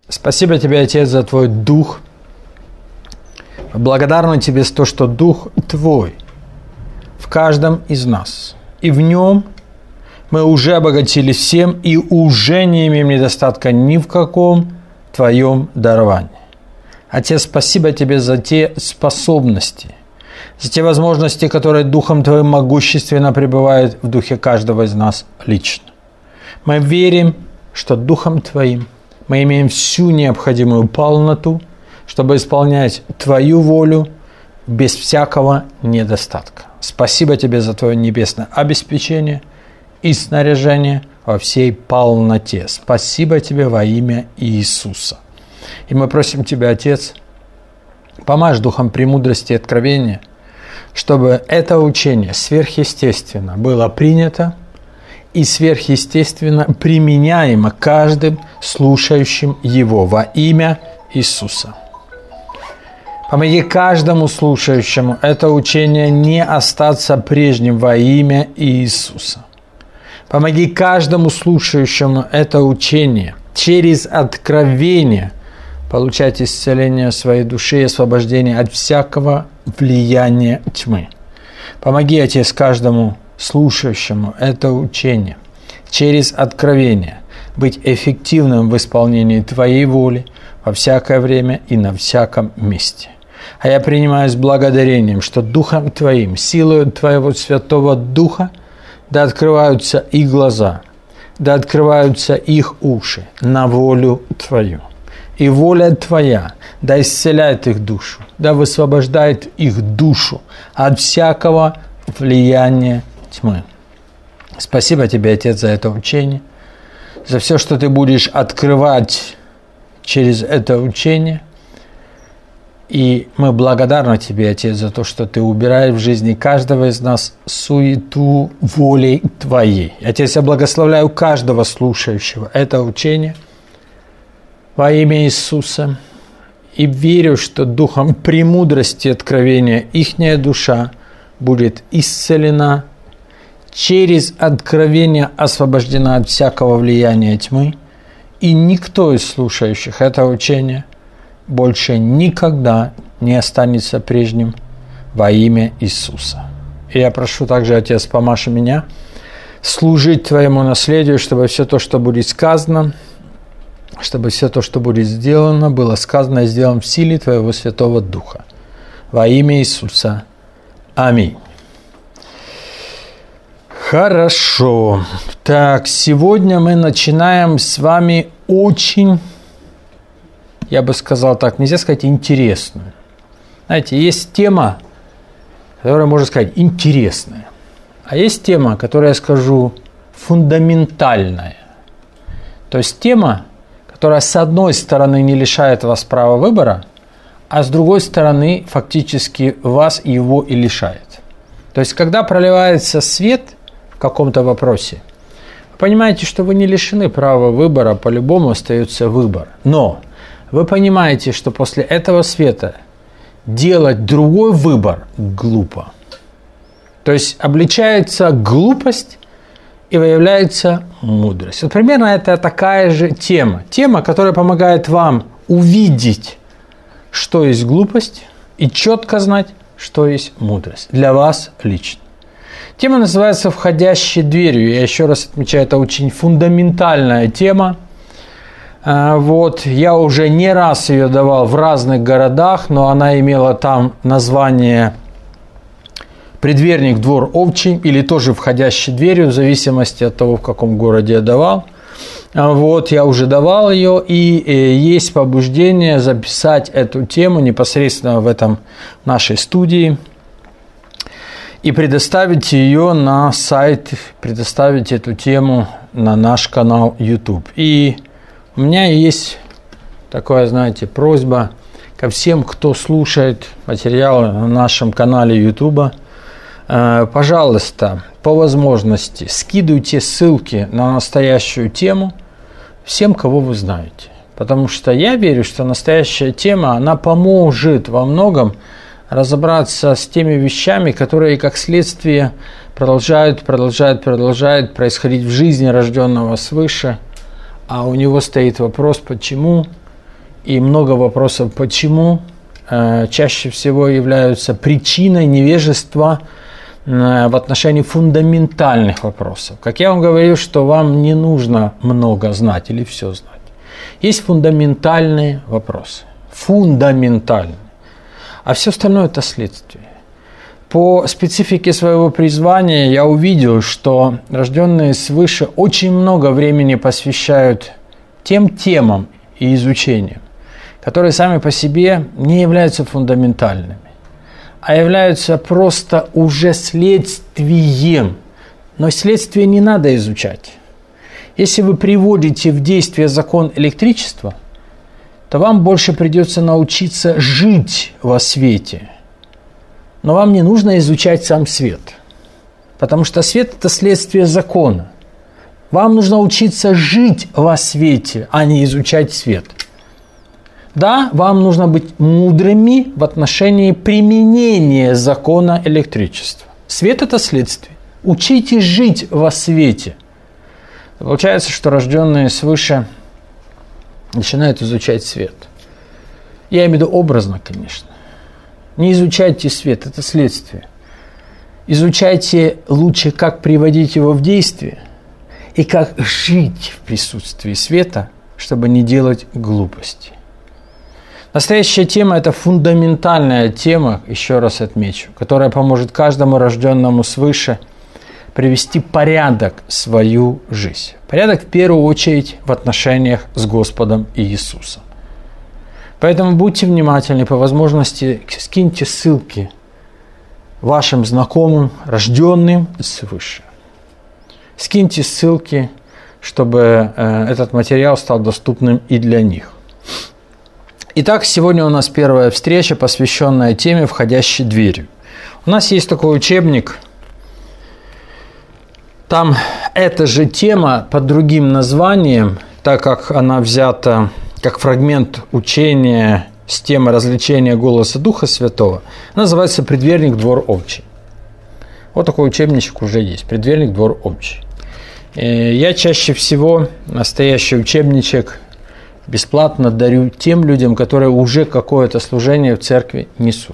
Спасибо Тебе, Отец, за Твой Дух. Благодарны Тебе за то, что Дух Твой в каждом из нас. И в Нем мы уже обогатились всем и уже не имеем недостатка ни в каком Твоем даровании. Отец, спасибо Тебе за те способности, за те возможности, которые Духом Твоим могущественно пребывают в духе каждого из нас лично. Мы верим, что Духом Твоим мы имеем всю необходимую полноту, чтобы исполнять Твою волю без всякого недостатка. Спасибо Тебе за Твое небесное обеспечение и снаряжение во всей полноте. Спасибо Тебе во имя Иисуса. И мы просим Тебя, Отец, помажь Духом премудрости и откровения, чтобы это учение сверхъестественно было принято и сверхъестественно применяемо каждым слушающим его во имя Иисуса. Помоги каждому слушающему это учение не остаться прежним во имя Иисуса. Помоги каждому слушающему это учение через откровение получать исцеление своей души и освобождение от всякого влияния тьмы. Помоги, Отец, каждому слушающему это учение через откровение быть эффективным в исполнении Твоей воли во всякое время и на всяком месте. А я принимаю с благодарением, что Духом Твоим, силою Твоего Святого Духа, да открываются их глаза, да открываются их уши на волю Твою. И воля Твоя да исцеляет их душу, да высвобождает их душу от всякого влияния тьмы. Спасибо Тебе, Отец, за это учение, за все, что Ты будешь открывать через это учение. И мы благодарны Тебе, Отец, за то, что Ты убираешь в жизни каждого из нас суету волей Твоей. Отец, я благословляю каждого слушающего это учение во имя Иисуса. И верю, что духом премудрости и откровения ихняя душа будет исцелена, через откровение освобождена от всякого влияния тьмы, и никто из слушающих это учение больше никогда не останется прежним во имя Иисуса. И я прошу также, Отец, помажь меня служить Твоему наследию, чтобы все то, что будет сказано, чтобы все то, что будет сделано, было сказано и сделано в силе Твоего Святого Духа. Во имя Иисуса. Аминь. Хорошо. Так, сегодня мы начинаем с вами очень, я бы сказал так, нельзя сказать интересную. Знаете, есть тема, которая, можно сказать, интересная. А есть тема, которая, я скажу, фундаментальная. То есть тема, которая с одной стороны не лишает вас права выбора, а с другой стороны фактически вас его и лишает. То есть когда проливается свет в каком-то вопросе, вы понимаете, что вы не лишены права выбора, по-любому остается выбор. Но вы понимаете, что после этого света делать другой выбор глупо. То есть обличается глупость и выявляется мудрость. Вот примерно это такая же тема. Тема, которая помогает вам увидеть, что есть глупость, и четко знать, что есть мудрость. Для вас лично. Тема называется «Входящей дверью». Я еще раз отмечаю, это очень фундаментальная тема. Вот, я уже не раз ее давал в разных городах, но она имела там название «Предверник, двор овчий» или тоже «Входящей дверью», в зависимости от того, в каком городе я давал. Вот, я уже давал ее, и есть побуждение записать эту тему непосредственно в нашей студии и предоставить ее на сайт, предоставить эту тему на наш канал YouTube. И у меня есть такая, знаете, просьба ко всем, кто слушает материалы на нашем канале YouTube. Пожалуйста, по возможности скидывайте ссылки на настоящую тему всем, кого вы знаете. Потому что я верю, что настоящая тема, она поможет во многом разобраться с теми вещами, которые, как следствие, продолжают происходить в жизни рожденного свыше. А у него стоит вопрос, почему и много вопросов «почему» чаще всего являются причиной невежества в отношении фундаментальных вопросов. Как я вам говорил, что вам не нужно много знать или все знать. Есть фундаментальные вопросы. Фундаментальные. А все остальное – это следствие. По специфике своего призвания я увидел, что рожденные свыше очень много времени посвящают тем темам и изучениям, которые сами по себе не являются фундаментальными, а являются просто уже следствием. Но следствие не надо изучать. Если вы приводите в действие закон электричества, то вам больше придется научиться жить во свете. Но вам не нужно изучать сам свет, потому что свет – это следствие закона. Вам нужно учиться жить во свете, а не изучать свет. Да, вам нужно быть мудрыми в отношении применения закона электричества. Свет – это следствие. Учитесь жить во свете. Получается, что рожденные свыше начинают изучать свет. Я имею в виду образно, конечно. Не изучайте свет, это следствие. Изучайте лучше, как приводить его в действие и как жить в присутствии света, чтобы не делать глупости. Настоящая тема – это фундаментальная тема, еще раз отмечу, которая поможет каждому рожденному свыше привести порядок в свою жизнь. Порядок в первую очередь в отношениях с Господом Иисусом. Поэтому будьте внимательны, по возможности скиньте ссылки вашим знакомым, рожденным свыше. Скиньте ссылки, чтобы этот материал стал доступным и для них. Итак, сегодня у нас первая встреча, посвященная теме «Входящей дверью». У нас есть такой учебник. Там эта же тема под другим названием, так как она взята как фрагмент учения с темы развлечения голоса Духа Святого, называется «Предверник двор общий». Вот такой учебничек уже есть, «Предверник двор общий». Я чаще всего настоящий учебничек бесплатно дарю тем людям, которые уже какое-то служение в церкви несут.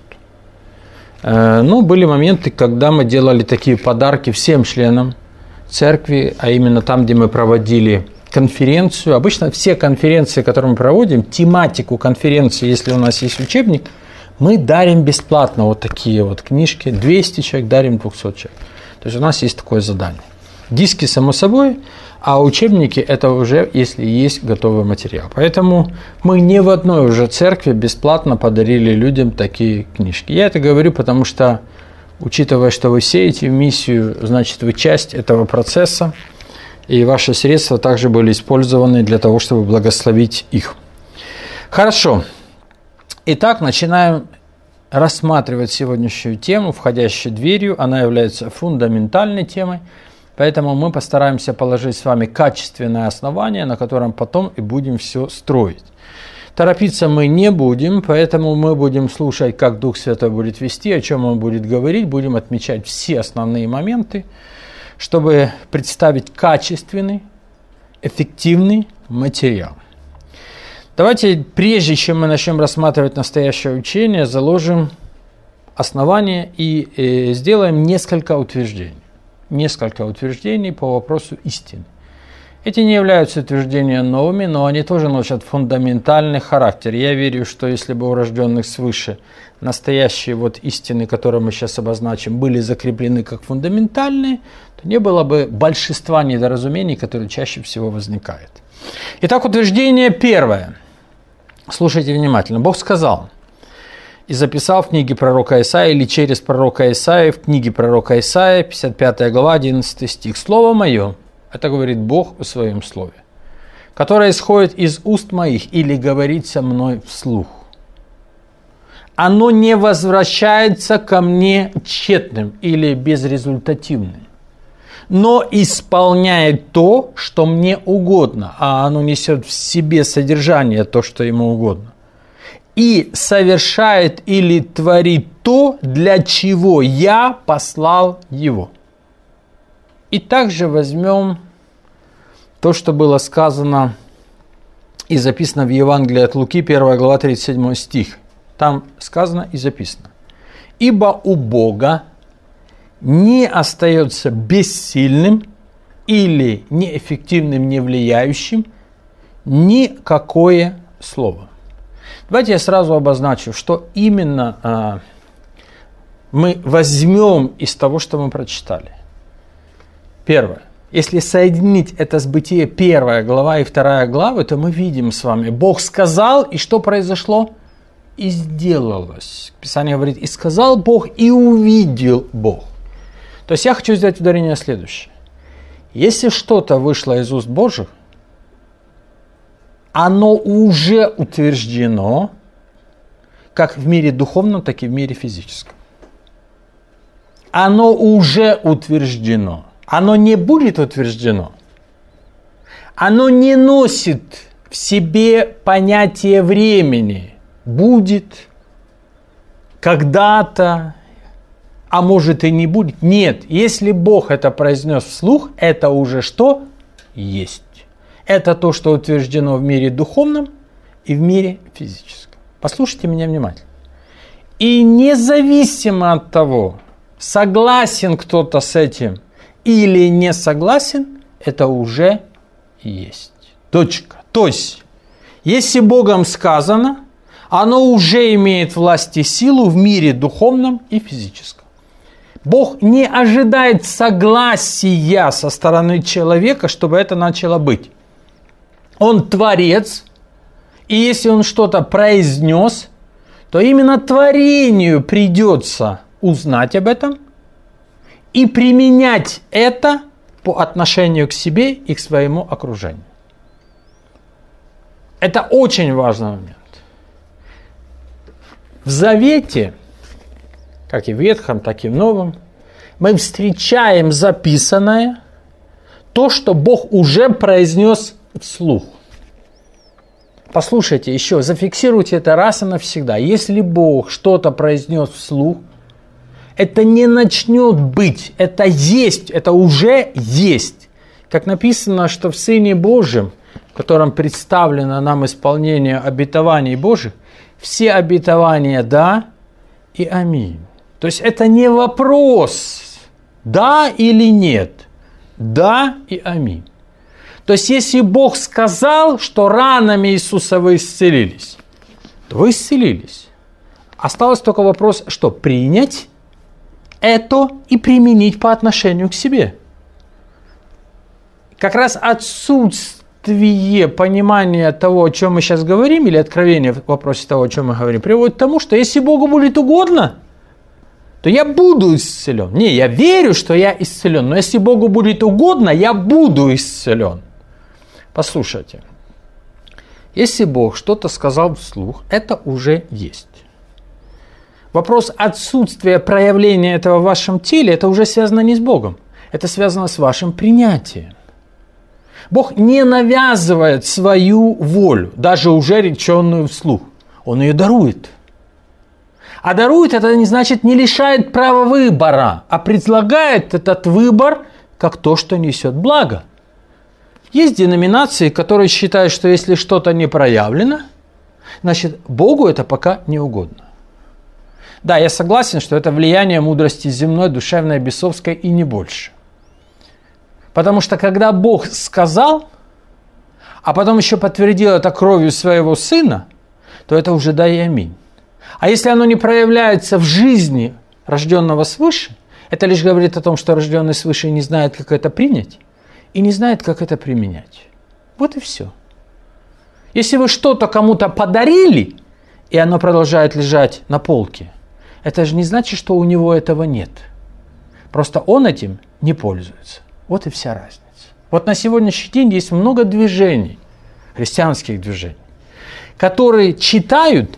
Но были моменты, когда мы делали такие подарки всем членам церкви, а именно там, где мы проводили конференцию. Обычно все конференции, которые мы проводим, тематику конференции, если у нас есть учебник, мы дарим бесплатно вот такие вот книжки. 200 человек дарим 200 человек. То есть у нас есть такое задание. Диски, само собой, а учебники – это уже, если есть готовый материал. Поэтому мы ни в одной уже церкви бесплатно подарили людям такие книжки. Я это говорю, потому что, учитывая, что вы сеете в миссию, значит, вы часть этого процесса, и ваши средства также были использованы для того, чтобы благословить их. Хорошо. Итак, начинаем рассматривать сегодняшнюю тему «Входящей дверью». Она является фундаментальной темой, поэтому мы постараемся положить с вами качественное основание, на котором потом и будем все строить. Торопиться мы не будем, поэтому мы будем слушать, как Дух Святой будет вести, о чем Он будет говорить, будем отмечать все основные моменты, чтобы представить качественный, эффективный материал. Давайте, прежде чем мы начнем рассматривать настоящее учение, заложим основание и сделаем несколько утверждений. Несколько утверждений по вопросу истины. Эти не являются утверждениями новыми, но они тоже носят фундаментальный характер. Я верю, что если бы у рожденных свыше настоящие вот истины, которые мы сейчас обозначим, были закреплены как фундаментальные, то не было бы большинства недоразумений, которые чаще всего возникают. Итак, утверждение первое. Слушайте внимательно. Бог сказал и записал в книге пророка Исаии или через пророка Исаии в книге пророка Исаии, 55 глава, 11 стих. «Слово мое». Это говорит Бог в своем слове, которое исходит из уст моих или говорит со мной вслух. Оно не возвращается ко мне тщетным или безрезультативным, но исполняет то, что мне угодно, а оно несет в себе содержание то, что ему угодно, и совершает или творит то, для чего я послал его. И также возьмем то, что было сказано и записано в Евангелии от Луки, 1 глава, 37 стих. Там сказано и записано. «Ибо у Бога не остается бессильным или неэффективным, не влияющим никакое слово». Давайте я сразу обозначу, что именно мы возьмем из того, что мы прочитали. Первое. Если соединить это с Бытие 1 глава и 2 главы, то мы видим с вами, Бог сказал, и что произошло? И сделалось. Писание говорит, и сказал Бог, и увидел Бог. То есть я хочу сделать ударение на следующее. Если что-то вышло из уст Божьих, оно уже утверждено, как в мире духовном, так и в мире физическом. Оно уже утверждено. Оно не будет утверждено. Оно не носит в себе понятие времени. Будет, когда-то, а может и не будет. Нет, если Бог это произнес вслух, это уже что? Есть. Это то, что утверждено в мире духовном и в мире физическом. Послушайте меня внимательно. И независимо от того, согласен кто-то с этим или не согласен, это уже есть. Точка. То есть, если Богом сказано, оно уже имеет власть и силу в мире духовном и физическом. Бог не ожидает согласия со стороны человека, чтобы это начало быть. Он творец, и если он что-то произнес, то именно творению придется узнать об этом и применять это по отношению к себе и к своему окружению. Это очень важный момент. В Завете, как и в Ветхом, так и в Новом, мы встречаем записанное, то, что Бог уже произнес вслух. Послушайте еще, зафиксируйте это раз и навсегда. Если Бог что-то произнес вслух, это не начнет быть, это есть, это уже есть. Как написано, что в Сыне Божьем, в котором представлено нам исполнение обетований Божьих, все обетования «да» и «аминь». То есть это не вопрос «да» или «нет», «да» и «аминь». То есть если Бог сказал, что ранами Иисуса вы исцелились, то вы исцелились. Осталось только вопрос, что принять это и применить по отношению к себе. Как раз отсутствие понимания того, о чем мы сейчас говорим, или откровение в вопросе того, о чем мы говорим, приводит к тому, что если Богу будет угодно, то я буду исцелен. Не, я верю, что я исцелен, но если Богу будет угодно, я буду исцелен. Послушайте, если Бог что-то сказал вслух, это уже есть. Вопрос отсутствия проявления этого в вашем теле, это уже связано не с Богом, это связано с вашим принятием. Бог не навязывает свою волю, даже уже реченную вслух. Он ее дарует. А дарует это не значит не лишает права выбора, а предлагает этот выбор как то, что несет благо. Есть деноминации, которые считают, что если что-то не проявлено, значит Богу это пока не угодно. Да, я согласен, что это влияние мудрости земной, душевной, бесовской и не больше. Потому что когда Бог сказал, а потом еще подтвердил это кровью своего Сына, то это уже да и аминь. А если оно не проявляется в жизни рожденного свыше, это лишь говорит о том, что рожденный свыше не знает, как это принять, и не знает, как это применять. Вот и все. Если вы что-то кому-то подарили, и оно продолжает лежать на полке, это же не значит, что у него этого нет. Просто он этим не пользуется. Вот и вся разница. Вот на сегодняшний день есть много движений, христианских движений, которые читают,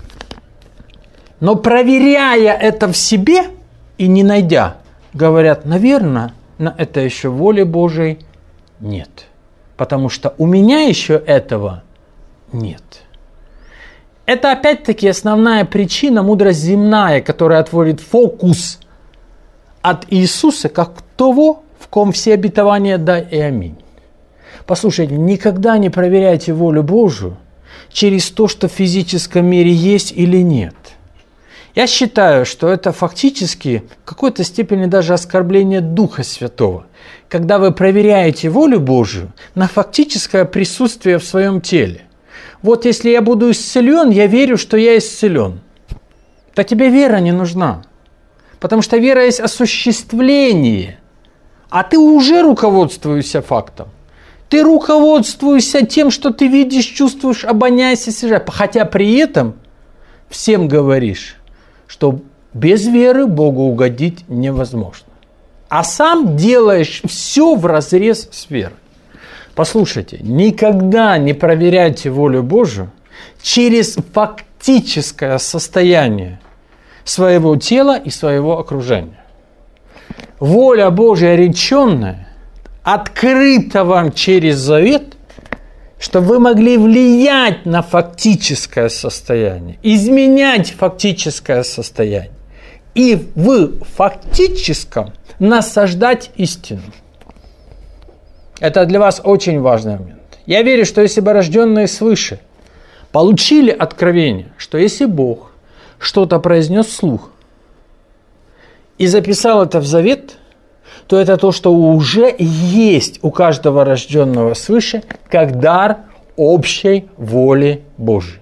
но проверяя это в себе и не найдя, говорят, наверное, на это еще воли Божией нет. Потому что у меня еще этого нет. Это опять-таки основная причина, мудрость земная, которая отводит фокус от Иисуса, как того, в ком все обетования да и аминь. Послушайте, никогда не проверяйте волю Божию через то, что в физическом мире есть или нет. Я считаю, что это фактически в какой-то степени даже оскорбление Духа Святого, когда вы проверяете волю Божию на фактическое присутствие в своем теле. Вот если я буду исцелен, я верю, что я исцелен. То тебе вера не нужна, потому что вера есть осуществление, а ты уже руководствуешься фактом. Ты руководствуешься тем, что ты видишь, чувствуешь, обоняешь и слышишь, хотя при этом всем говоришь, что без веры Богу угодить невозможно. А сам делаешь все вразрез с верой. Послушайте, никогда не проверяйте волю Божию через фактическое состояние своего тела и своего окружения. Воля Божья реченная открыта вам через завет, чтобы вы могли влиять на фактическое состояние, изменять фактическое состояние и в фактическом насаждать истину. Это для вас очень важный момент. Я верю, что если бы рожденные свыше получили откровение, что если Бог что-то произнес вслух и записал это в завет, то это то, что уже есть у каждого рожденного свыше, как дар общей воли Божьей.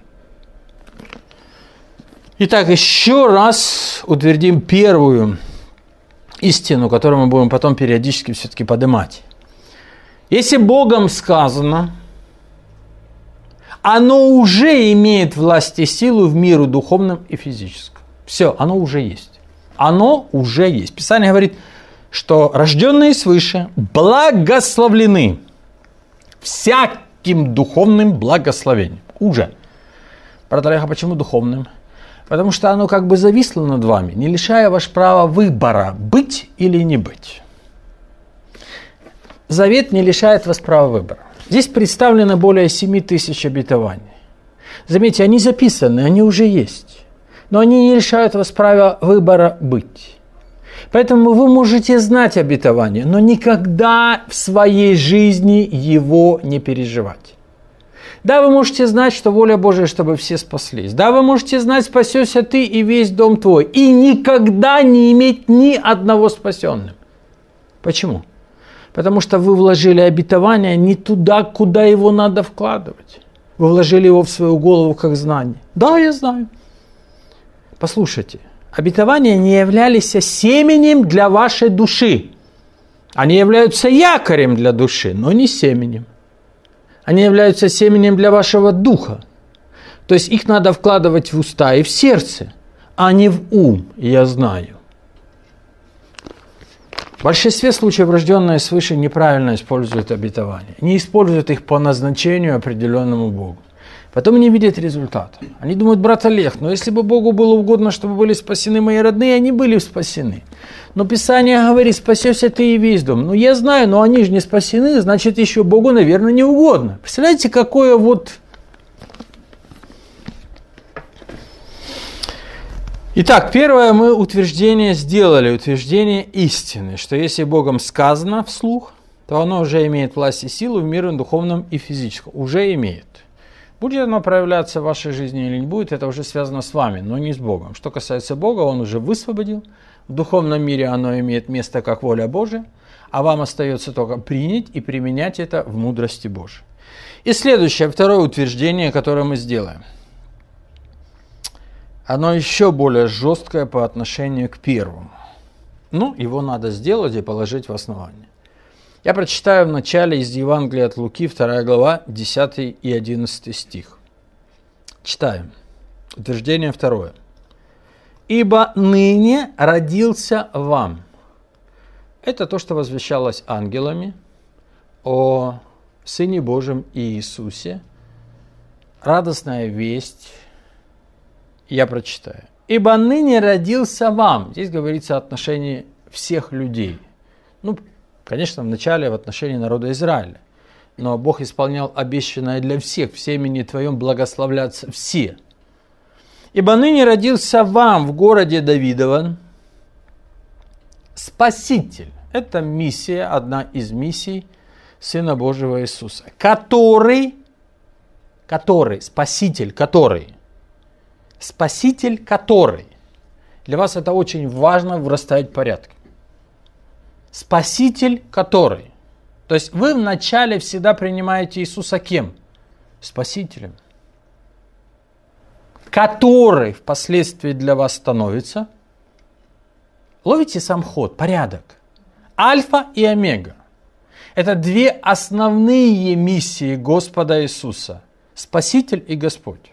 Итак, еще раз утвердим первую истину, которую мы будем потом периодически все-таки поднимать. Если Богом сказано, оно уже имеет власть и силу в миру духовном и физическом. Все, оно уже есть. Оно уже есть. Писание говорит, что рожденные свыше благословлены всяким духовным благословением. Уже. Брат Олег, а почему духовным? Потому что оно как бы зависло над вами, не лишая вас права выбора, быть или не быть. Завет не лишает вас права выбора. Здесь представлено более 7000 обетований. Заметьте, они записаны, они уже есть. Но они не лишают вас права выбора быть. Поэтому вы можете знать обетование, но никогда в своей жизни его не переживать. Да, вы можете знать, что воля Божия, чтобы все спаслись. Да, вы можете знать, спасешься ты и весь дом твой. И никогда не иметь ни одного спасенным. Почему? Потому что вы вложили обетование не туда, куда его надо вкладывать. Вы вложили его в свою голову как знание. Да, я знаю. Послушайте, обетования не являлись семенем для вашей души. Они являются якорем для души, но не семенем. Они являются семенем для вашего духа. То есть их надо вкладывать в уста и в сердце, а не в ум, я знаю. В большинстве случаев рожденные свыше неправильно используют обетования. Не используют их по назначению определенному Богу. Потом не видят результата. Они думают, брат Олег, но если бы Богу было угодно, чтобы были спасены мои родные, они были спасены. Но Писание говорит, спасешься ты и весь дом. Ну я знаю, но они же не спасены, значит еще Богу, наверное, не угодно. Представляете, какое вот... Итак, первое мы утверждение сделали, утверждение истины, что если Богом сказано вслух, то оно уже имеет власть и силу в мире духовном и физическом. Уже имеет. Будет оно проявляться в вашей жизни или не будет, это уже связано с вами, но не с Богом. Что касается Бога, Он уже высвободил. В духовном мире оно имеет место как воля Божия, а вам остается только принять и применять это в мудрости Божией. И следующее, второе утверждение, которое мы сделаем. Оно еще более жесткое по отношению к первому. Ну, его надо сделать и положить в основание. Я прочитаю в начале из Евангелия от Луки, 2 глава, 10 и 11 стих. Читаем. Утверждение второе. «Ибо ныне родился вам». Это то, что возвещалось ангелами о Сыне Божьем Иисусе. Радостная весть. Я прочитаю. «Ибо ныне родился вам». Здесь говорится о отношении всех людей. Ну, конечно, вначале в отношении народа Израиля. Но Бог исполнял обещанное для всех. В семени твоем благословлятся все. «Ибо ныне родился вам в городе Давидовом Спаситель». Это миссия, одна из миссий Сына Божьего Иисуса, который, Спаситель, который. Для вас это очень важно вырастать в порядке. Спаситель, который. То есть вы вначале всегда принимаете Иисуса кем? Спасителем. Который впоследствии для вас становится. Ловите сам ход, порядок. Альфа и омега. Это две основные миссии Господа Иисуса. Спаситель и Господь.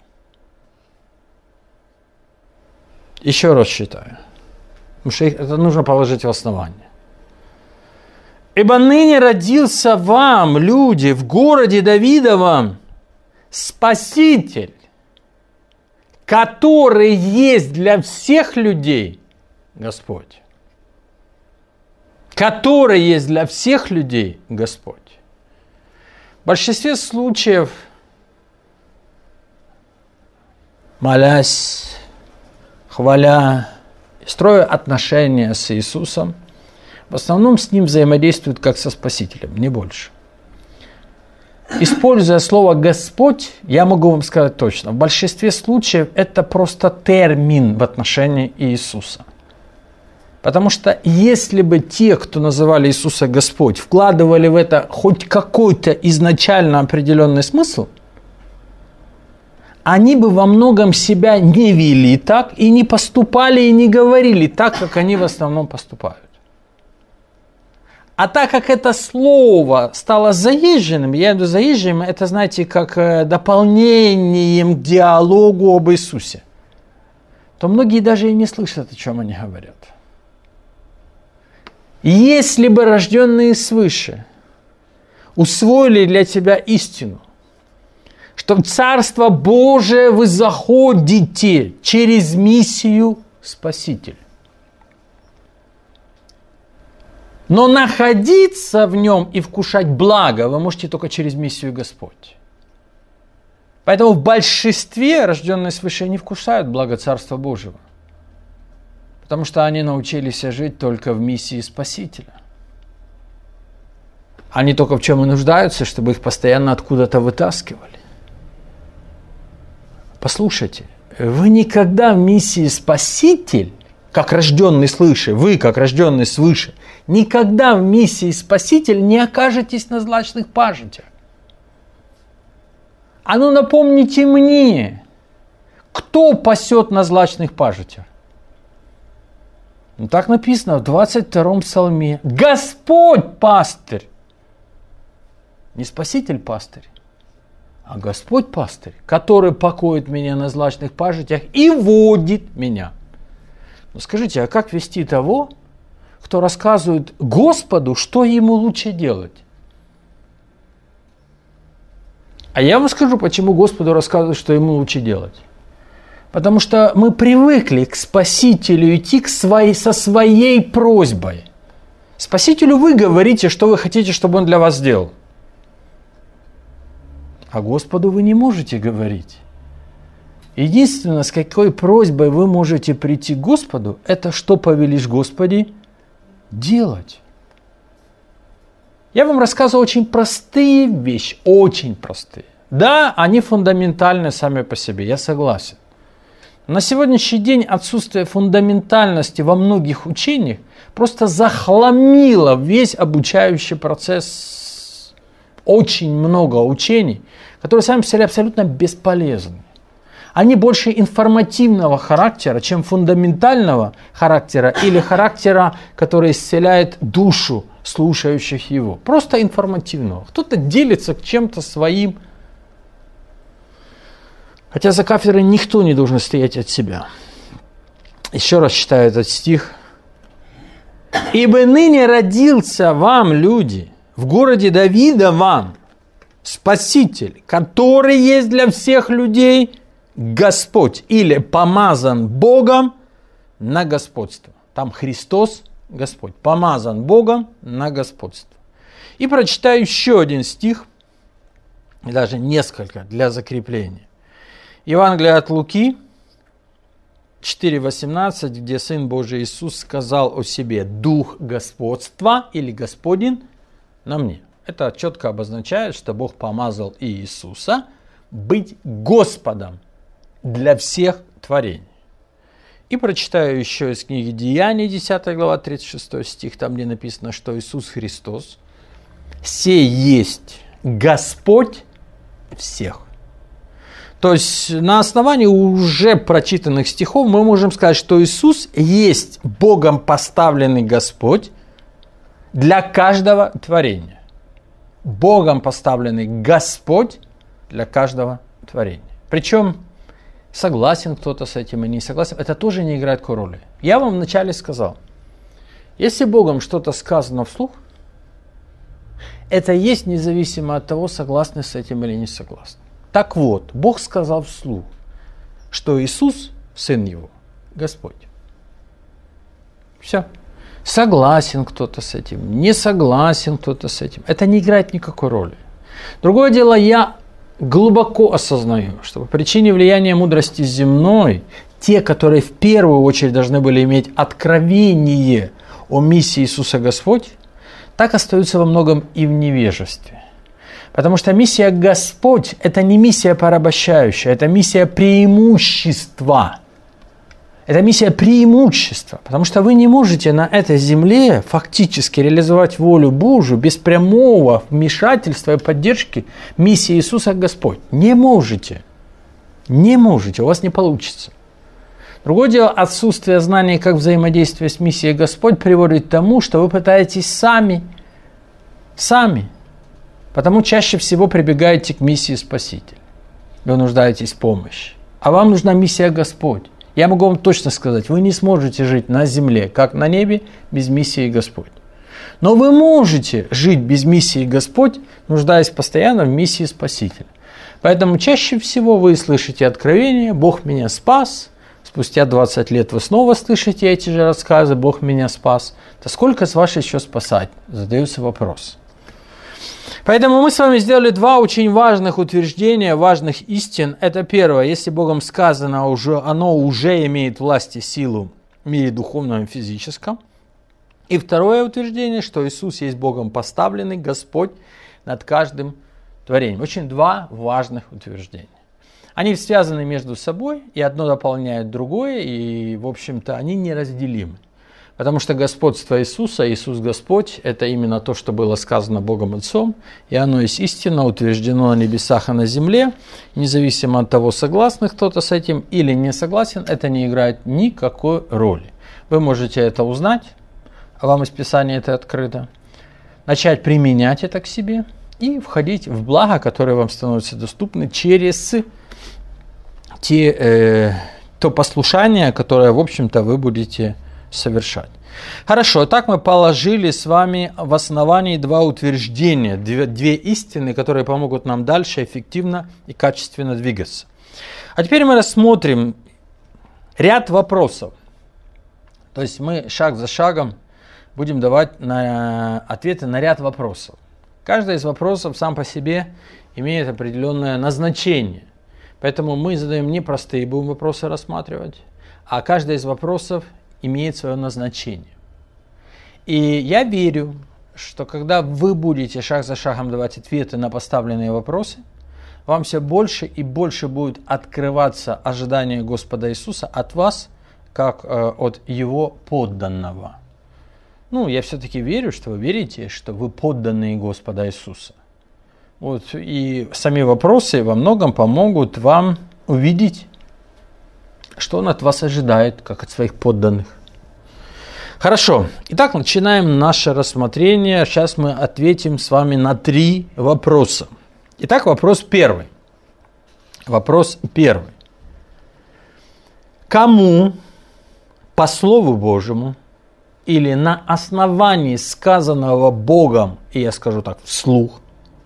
Еще раз читаю. Потому что это нужно положить в основание. «Ибо ныне родился вам, люди, в городе Давидовом, Спаситель, который есть для всех людей, Господь». Который есть для всех людей, Господь. В большинстве случаев, молясь, хваля, строя отношения с Иисусом, в основном с Ним взаимодействуют как со Спасителем, не больше. Используя слово «Господь», я могу вам сказать точно, в большинстве случаев это просто термин в отношении Иисуса. Потому что если бы те, кто называли Иисуса Господь, вкладывали в это хоть какой-то изначально определенный смысл, они бы во многом себя не вели так, и не поступали, и не говорили так, как они в основном поступают. А так как это слово стало заезженным, я имею в виду заезженным, это, знаете, как дополнением к диалогу об Иисусе, то многие даже и не слышат, о чем они говорят. Если бы рожденные свыше усвоили для тебя истину, что в Царство Божие вы заходите через миссию Спаситель, но находиться в нем и вкушать благо вы можете только через миссию Господь. Поэтому в большинстве рожденные свыше не вкушают благо Царства Божьего. Потому что они научились жить только в миссии Спасителя. Они только в чем и нуждаются, чтобы их постоянно откуда-то вытаскивали. Послушайте, вы никогда в миссии Спаситель, как рожденный свыше, вы, как рожденный свыше, никогда в миссии Спаситель не окажетесь на злачных пажитях. А ну напомните мне, кто пасет на злачных пажитях? Ну, так написано в 22-м псалме. Господь пастырь. Не Спаситель пастырь, а Господь пастырь, который покоит меня на злачных пажитях и водит меня. Ну, скажите, а как вести того, кто рассказывает Господу, что ему лучше делать? А я вам скажу, почему Господу рассказывают, что ему лучше делать. Потому что мы привыкли к Спасителю идти со своей просьбой. Спасителю вы говорите, что вы хотите, чтобы он для вас сделал. А Господу вы не можете говорить. Единственное, с какой просьбой вы можете прийти к Господу, это что повелишь Господи делать. Я вам рассказывал очень простые вещи, очень простые. Да, они фундаментальны сами по себе, я согласен. На сегодняшний день отсутствие фундаментальности во многих учениях просто захламило весь обучающий процесс. Очень много учений, которые сами по себе абсолютно бесполезны. Они больше информативного характера, чем фундаментального характера или характера, который исцеляет душу слушающих его. Просто информативного. Кто-то делится чем-то своим. Хотя за кафедрой никто не должен стоять от себя. Еще раз читаю этот стих. «Ибо ныне родился вам, люди, в городе Давида вам, Спаситель, который есть для всех людей Господь, или помазан Богом на господство». Там Христос Господь, помазан Богом на господство. И прочитаю еще один стих, даже несколько для закрепления. Евангелие от Луки 4:18, где Сын Божий Иисус сказал о себе: «Дух господства» или «Господин» на мне. Это четко обозначает, что Бог помазал Иисуса быть Господом для всех творений. И прочитаю еще из книги Деяний, 10 глава, 36 стих, там где написано, что Иисус Христос сей есть Господь всех. То есть на основании уже прочитанных стихов мы можем сказать, что Иисус есть Богом поставленный Господь для каждого творения. Богом поставленный Господь для каждого творения. Причем согласен кто-то с этим и не согласен, это тоже не играет какой роли. Я вам вначале сказал, если Богом что-то сказано вслух, это есть независимо от того, согласны с этим или не согласны. Так вот, Бог сказал вслух, что Иисус, Сын Его, Господь. Все. Согласен кто-то с этим, не согласен кто-то с этим. Это не играет никакой роли. Другое дело, я глубоко осознаю, что по причине влияния мудрости земной, те, которые в первую очередь должны были иметь откровение о миссии Иисуса Господь, так остаются во многом и в невежестве. Потому что миссия Господь – это не миссия порабощающая, это миссия преимущества. Это миссия преимущества, потому что вы не можете на этой земле фактически реализовать волю Божию без прямого вмешательства и поддержки миссии Иисуса Господь. Не можете. Не можете, у вас не получится. Другое дело, отсутствие знаний, как взаимодействие с миссией Господь приводит к тому, что вы пытаетесь сами. Потому чаще всего прибегаете к миссии Спасителя. Вы нуждаетесь в помощи. А вам нужна миссия Господь. Я могу вам точно сказать, вы не сможете жить на земле, как на небе, без миссии Господь. Но вы можете жить без миссии Господь, нуждаясь постоянно в миссии Спасителя. Поэтому чаще всего вы слышите откровение «Бог меня спас», спустя 20 лет вы снова слышите эти же рассказы «Бог меня спас». То сколько с вас еще спасать? Задается вопрос. Поэтому мы с вами сделали два очень важных утверждения, важных истин. Это первое, если Богом сказано, оно уже имеет власть и силу в мире духовном и физическом. И второе утверждение, что Иисус есть Богом поставленный Господь над каждым творением. Очень два важных утверждения. Они связаны между собой, и одно дополняет другое, и, в общем-то, они неразделимы. Потому что господство Иисуса, Иисус Господь, это именно то, что было сказано Богом Отцом, и оно есть истинно утверждено на небесах и на земле, независимо от того, согласен кто-то с этим или не согласен, это не играет никакой роли. Вы можете это узнать, а вам из Писания это открыто, начать применять это к себе и входить в благо, которое вам становится доступно через то послушание, которое, в общем-то, вы будете совершать. Хорошо, так мы положили с вами в основании два утверждения, две истины, которые помогут нам дальше эффективно и качественно двигаться. А теперь мы рассмотрим ряд вопросов. То есть мы шаг за шагом будем давать ответы на ряд вопросов. Каждый из вопросов сам по себе имеет определенное назначение. Поэтому мы задаем не простые будем вопросы рассматривать, а каждый из вопросов имеет свое назначение. И я верю, что когда вы будете шаг за шагом давать ответы на поставленные вопросы, вам все больше и больше будет открываться ожидание Господа Иисуса от вас, как от Его подданного. Я все-таки верю, что вы верите, что вы подданные Господа Иисуса. И сами вопросы во многом помогут вам увидеть, что Он от вас ожидает, как от своих подданных. Хорошо. Итак, начинаем наше рассмотрение. Сейчас мы ответим с вами на 3 вопроса. Итак, вопрос первый. Кому по Слову Божьему или на основании сказанного Богом, и я скажу так, вслух,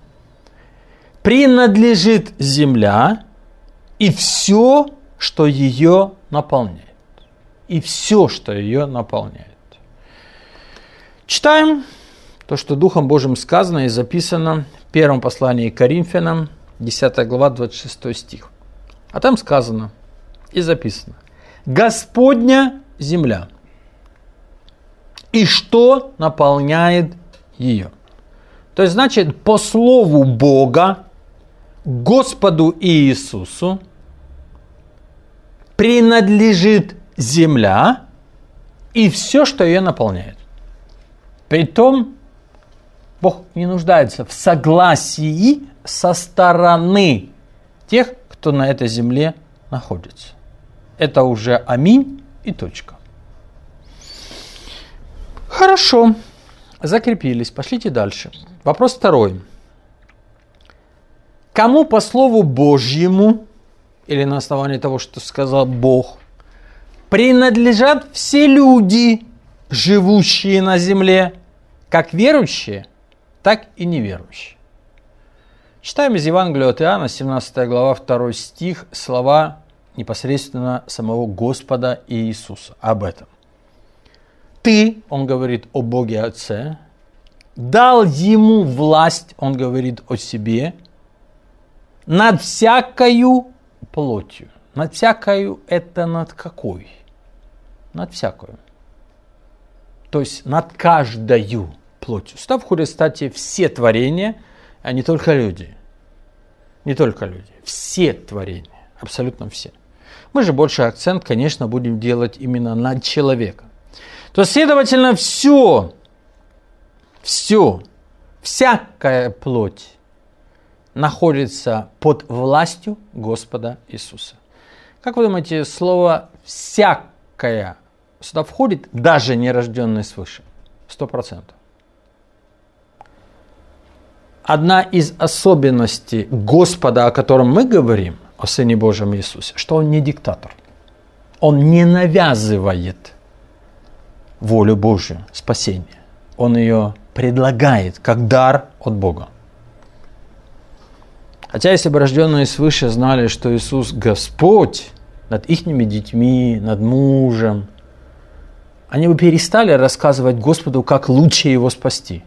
принадлежит земля и все, что ее наполняет. Читаем то, что Духом Божьим сказано и записано в первом послании к Коринфянам, 10 глава, 26 стих. А там сказано и записано: Господня земля, и что наполняет ее. То есть, значит, по слову Бога, Господу Иисусу, принадлежит земля и все, что ее наполняет. Притом, Бог не нуждается в согласии со стороны тех, кто на этой земле находится. Это уже аминь и точка. Хорошо, закрепились, пошлите дальше. Вопрос второй. Кому по слову Божьему, или на основании того, что сказал Бог, принадлежат все люди, живущие на земле, как верующие, так и неверующие? Читаем из Евангелия от Иоанна, 17 глава, 2 стих, слова непосредственно самого Господа Иисуса об этом. Ты, он говорит о Боге Отце, дал ему власть, он говорит о себе, над всякою плотью. Над всякою это над какой? Над всякою. То есть над каждою плотью. Сюда входят, кстати, все творения, а не только люди. Не только люди. Все творения. Абсолютно все. Мы же больше акцент, конечно, будем делать именно над человеком. То, следовательно, всякая плоть находится под властью Господа Иисуса. Как вы думаете, слово «всякая» сюда входит даже нерожденный свыше? 100%. Одна из особенностей Господа, о котором мы говорим, о Сыне Божьем Иисусе, что Он не диктатор. Он не навязывает волю Божью, спасения. Он ее предлагает как дар от Бога. Хотя если бы рожденные свыше знали, что Иисус Господь над ихними детьми, над мужем, они бы перестали рассказывать Господу, как лучше его спасти.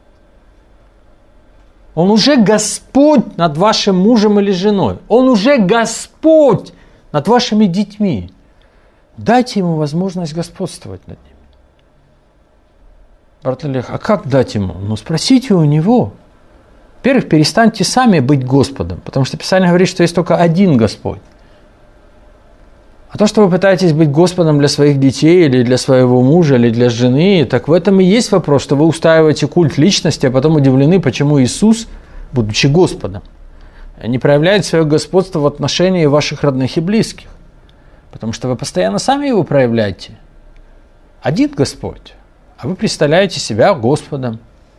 Он уже Господь над вашим мужем или женой. Он уже Господь над вашими детьми. Дайте ему возможность господствовать над ними. Брат Олег, а как дать ему? Ну, спросите у него. Во-первых, перестаньте сами быть Господом, потому что Писание говорит, что есть только один Господь. А то, что вы пытаетесь быть Господом для своих детей, или для своего мужа, или для жены, так в этом и есть вопрос, что вы устраиваете культ личности, а потом удивлены, почему Иисус, будучи Господом, не проявляет свое господство в отношении ваших родных и близких. Потому что вы постоянно сами его проявляете. Один Господь, а вы представляете себя Господом.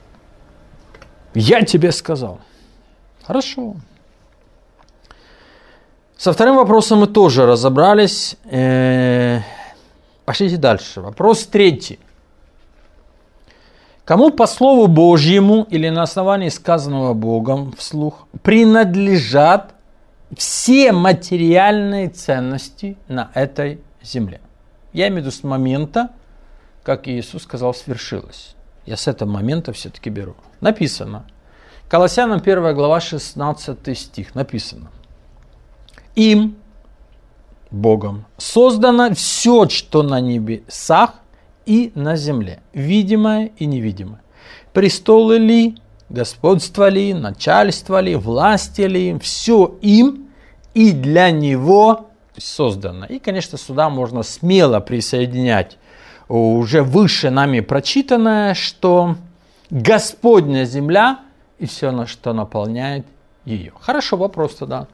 Я тебе сказал. Хорошо. Со вторым вопросом мы тоже разобрались. Пошлите дальше. Вопрос третий. Кому по слову Божьему или на основании сказанного Богом вслух принадлежат все материальные ценности на этой земле? Я имею в виду с момента, как Иисус сказал, свершилось. Я с этого момента все-таки беру. Написано. Колоссянам 1 глава 16 стих. Написано. Им, Богом, создано все, что на небесах и на земле, видимое и невидимое. Престолы ли, господство ли, начальство ли, власти ли, все им и для него создано. И, конечно, сюда можно смело присоединять уже выше нами прочитанное, что Господня земля и все, что наполняет ее. Хорошо, вопрос тогда.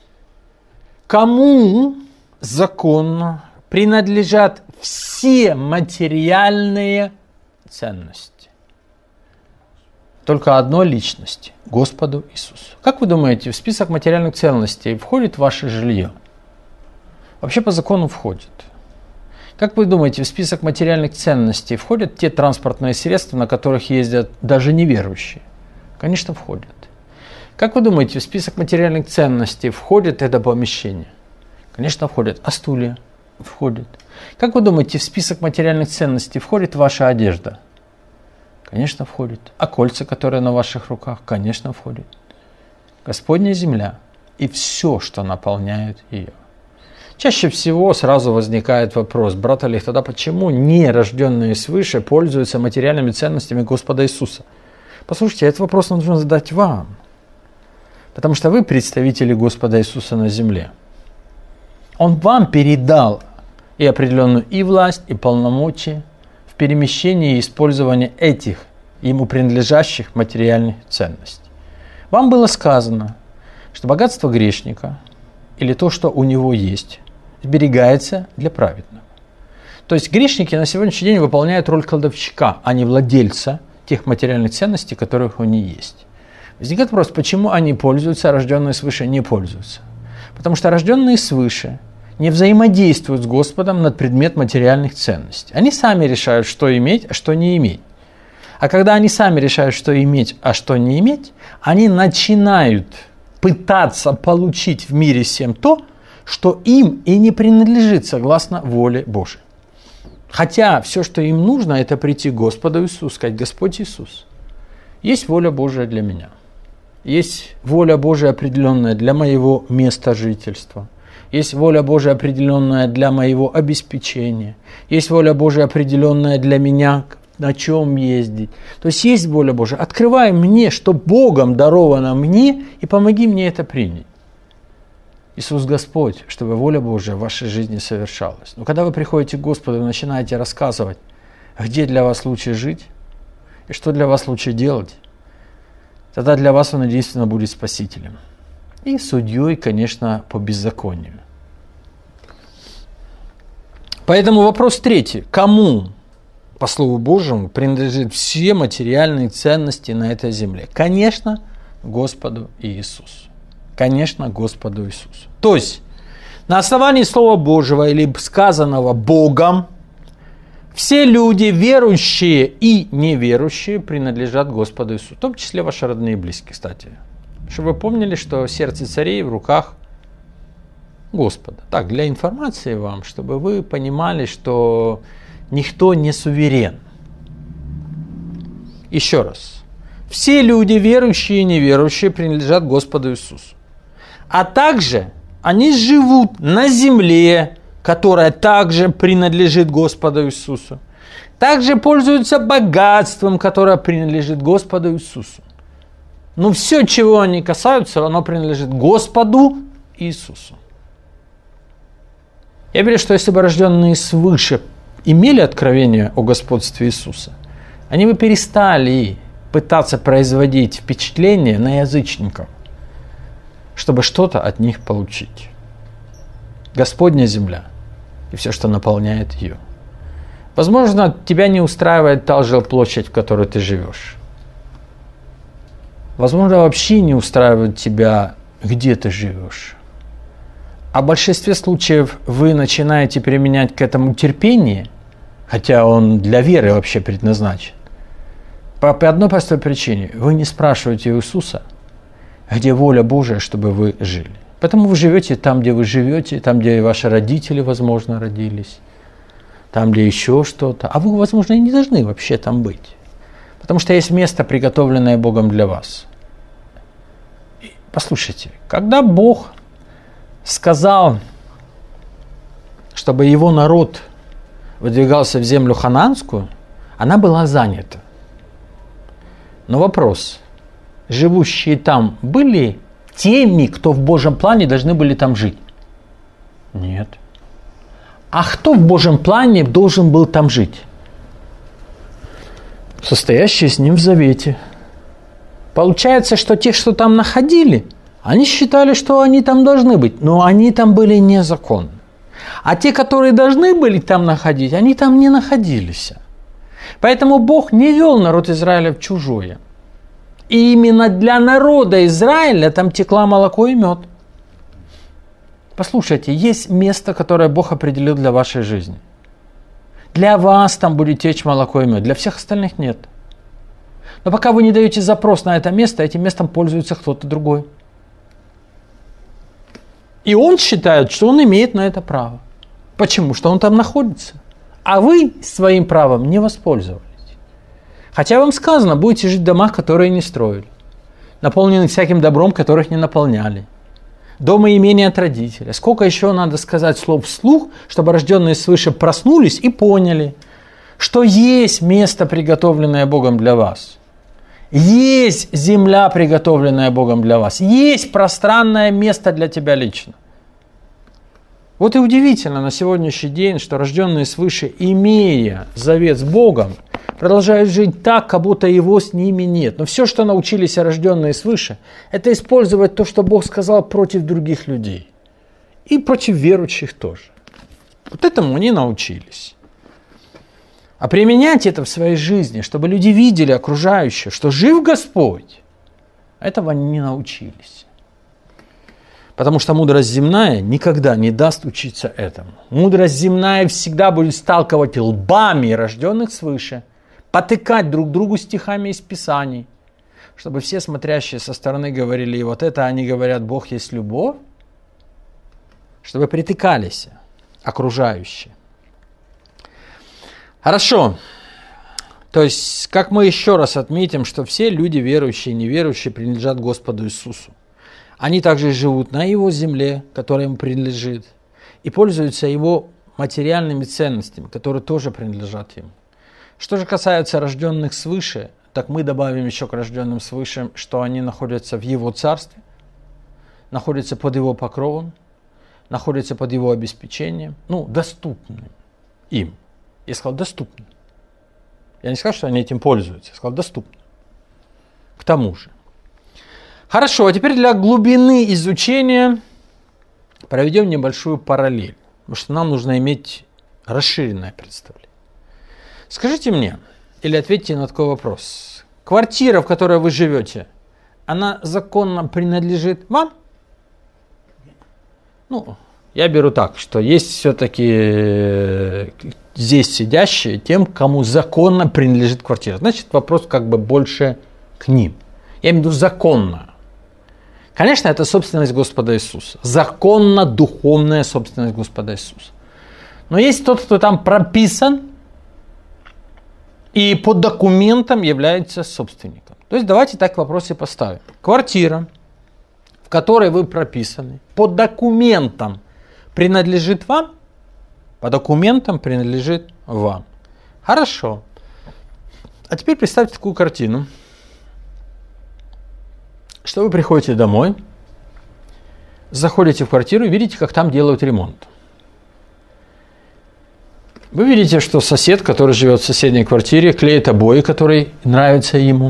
Кому законно принадлежат все материальные ценности? Только одной личности – Господу Иисусу. Как вы думаете, в список материальных ценностей входит ваше жилье? Вообще по закону входит. Как вы думаете, в список материальных ценностей входят те транспортные средства, на которых ездят даже неверующие? Конечно, входят. Как вы думаете, в список материальных ценностей входит это помещение? Конечно, входит. А стулья? Входит. Как вы думаете, в список материальных ценностей входит ваша одежда? Конечно, входит. А кольца, которые на ваших руках? Конечно, входит. Господня земля и все, что наполняет ее. Чаще всего сразу возникает вопрос, брат Олег, тогда почему нерожденные свыше пользуются материальными ценностями Господа Иисуса? Послушайте, этот вопрос нужно задать вам, потому что вы представители Господа Иисуса на земле. Он вам передал и определенную и власть, и полномочия в перемещении и использовании этих ему принадлежащих материальных ценностей. Вам было сказано, что богатство грешника или то, что у него есть, сберегается для праведного. То есть грешники на сегодняшний день выполняют роль кладовщика, а не владельца тех материальных ценностей, которых у них есть. Возникает вопрос, почему они пользуются, а рожденные свыше не пользуются? Потому что рожденные свыше не взаимодействуют с Господом над предмет материальных ценностей. Они сами решают, что иметь, а что не иметь. А когда они сами решают, что иметь, а что не иметь, они начинают пытаться получить в мире всем то, что им и не принадлежит согласно воле Божией. Хотя все, что им нужно, это прийти к Господу Иисусу, сказать: Господь Иисус, есть воля Божия для меня. Есть воля Божия определенная для моего места жительства. Есть воля Божия определенная для моего обеспечения. Есть воля Божия определенная для меня, на чем ездить. То есть есть воля Божия. Открывай мне, что Богом даровано мне, и помоги мне это принять. Иисус Господь, чтобы воля Божия в вашей жизни совершалась. Но когда вы приходите к Господу и начинаете рассказывать, где для вас лучше жить и что для вас лучше делать, тогда для вас Он единственно будет спасителем. И судьей, конечно, по беззаконию. Поэтому вопрос третий. Кому, по Слову Божьему, принадлежат все материальные ценности на этой земле? Конечно, Господу Иисусу. Конечно, Господу Иисусу. То есть, на основании Слова Божьего или сказанного Богом, все люди, верующие и неверующие, принадлежат Господу Иисусу. В том числе ваши родные и близкие, кстати. Чтобы вы помнили, что сердце царей в руках Господа. Так, для информации вам, чтобы вы понимали, что никто не суверен. Еще раз. Все люди, верующие и неверующие, принадлежат Господу Иисусу. А также они живут на земле, которая также принадлежит Господу Иисусу. Также пользуются богатством, которое принадлежит Господу Иисусу. Но все, чего они касаются, оно принадлежит Господу Иисусу. Я верю, что если бы рожденные свыше имели откровение о господстве Иисуса, они бы перестали пытаться производить впечатление на язычников, чтобы что-то от них получить. Господня земля и все, что наполняет ее. Возможно, тебя не устраивает та жилплощадь, в которой ты живешь. Возможно, вообще не устраивает тебя, где ты живешь. А в большинстве случаев вы начинаете применять к этому терпение, хотя он для веры вообще предназначен. По одной простой причине. Вы не спрашиваете у Иисуса, где воля Божия, чтобы вы жили. Поэтому вы живете там, где вы живете, там, где ваши родители, возможно, родились, там, где еще что-то. А вы, возможно, и не должны вообще там быть. Потому что есть место, приготовленное Богом для вас. И послушайте, когда Бог сказал, чтобы его народ выдвигался в землю ханаанскую, она была занята. Но вопрос, живущие там были теми, кто в Божьем плане должны были там жить? Нет. А кто в Божьем плане должен был там жить? Состоящие с ним в завете. Получается, что те, что там находили, они считали, что они там должны быть, но они там были незаконны. А те, которые должны были там находить, они там не находились. Поэтому Бог не вел народ Израиля в чужое. И именно для народа Израиля там текла молоко и мед. Послушайте, есть место, которое Бог определил для вашей жизни. Для вас там будет течь молоко и мед, для всех остальных нет. Но пока вы не даете запрос на это место, этим местом пользуется кто-то другой. И он считает, что он имеет на это право. Почему? Что он там находится. А вы своим правом не воспользовались. Хотя вам сказано, будете жить в домах, которые не строили, наполнены всяким добром, которых не наполняли. Дома и имения от родителя. Сколько еще надо сказать слов вслух, чтобы рожденные свыше проснулись и поняли, что есть место, приготовленное Богом для вас. Есть земля, приготовленная Богом для вас. Есть пространное место для тебя лично. Вот и удивительно на сегодняшний день, что рожденные свыше, имея завет с Богом, продолжают жить так, как будто его с ними нет. Но все, что научились рожденные свыше, это использовать то, что Бог сказал, против других людей. И против верующих тоже. Вот этому они научились. А применять это в своей жизни, чтобы люди видели окружающие, что жив Господь, этого они не научились. Потому что мудрость земная никогда не даст учиться этому. Мудрость земная всегда будет сталкивать лбами рожденных свыше, потыкать друг другу стихами из Писаний, чтобы все смотрящие со стороны говорили, и вот это они говорят, Бог есть любовь, чтобы притыкались окружающие. Хорошо. То есть, как мы еще раз отметим, что все люди, верующие и неверующие, принадлежат Господу Иисусу. Они также живут на Его земле, которая Ему принадлежит, и пользуются Его материальными ценностями, которые тоже принадлежат Ему. Что же касается рожденных свыше, так мы добавим еще к рожденным свыше, что они находятся в Его царстве, находятся под Его покровом, находятся под Его обеспечением, доступным им. Я сказал, доступным. Я не сказал, что они этим пользуются, я сказал, доступным. К тому же. Хорошо, а теперь для глубины изучения проведем небольшую параллель, потому что нам нужно иметь расширенное представление. Скажите мне, или ответьте на такой вопрос. Квартира, в которой вы живете, она законно принадлежит вам? Я беру так, что есть все-таки здесь сидящие тем, кому законно принадлежит квартира. Значит, вопрос как бы больше к ним. Я имею в виду законно. Конечно, это собственность Господа Иисуса. Законно духовная собственность Господа Иисуса. Но есть тот, кто там прописан и по документам является собственником. То есть давайте так вопрос и поставим. Квартира, в которой вы прописаны, по документам принадлежит вам, по документам принадлежит вам. Хорошо. А теперь представьте такую картину, что вы приходите домой, заходите в квартиру и видите, как там делают ремонт. Вы видите, что сосед, который живет в соседней квартире, клеит обои, которые нравятся ему.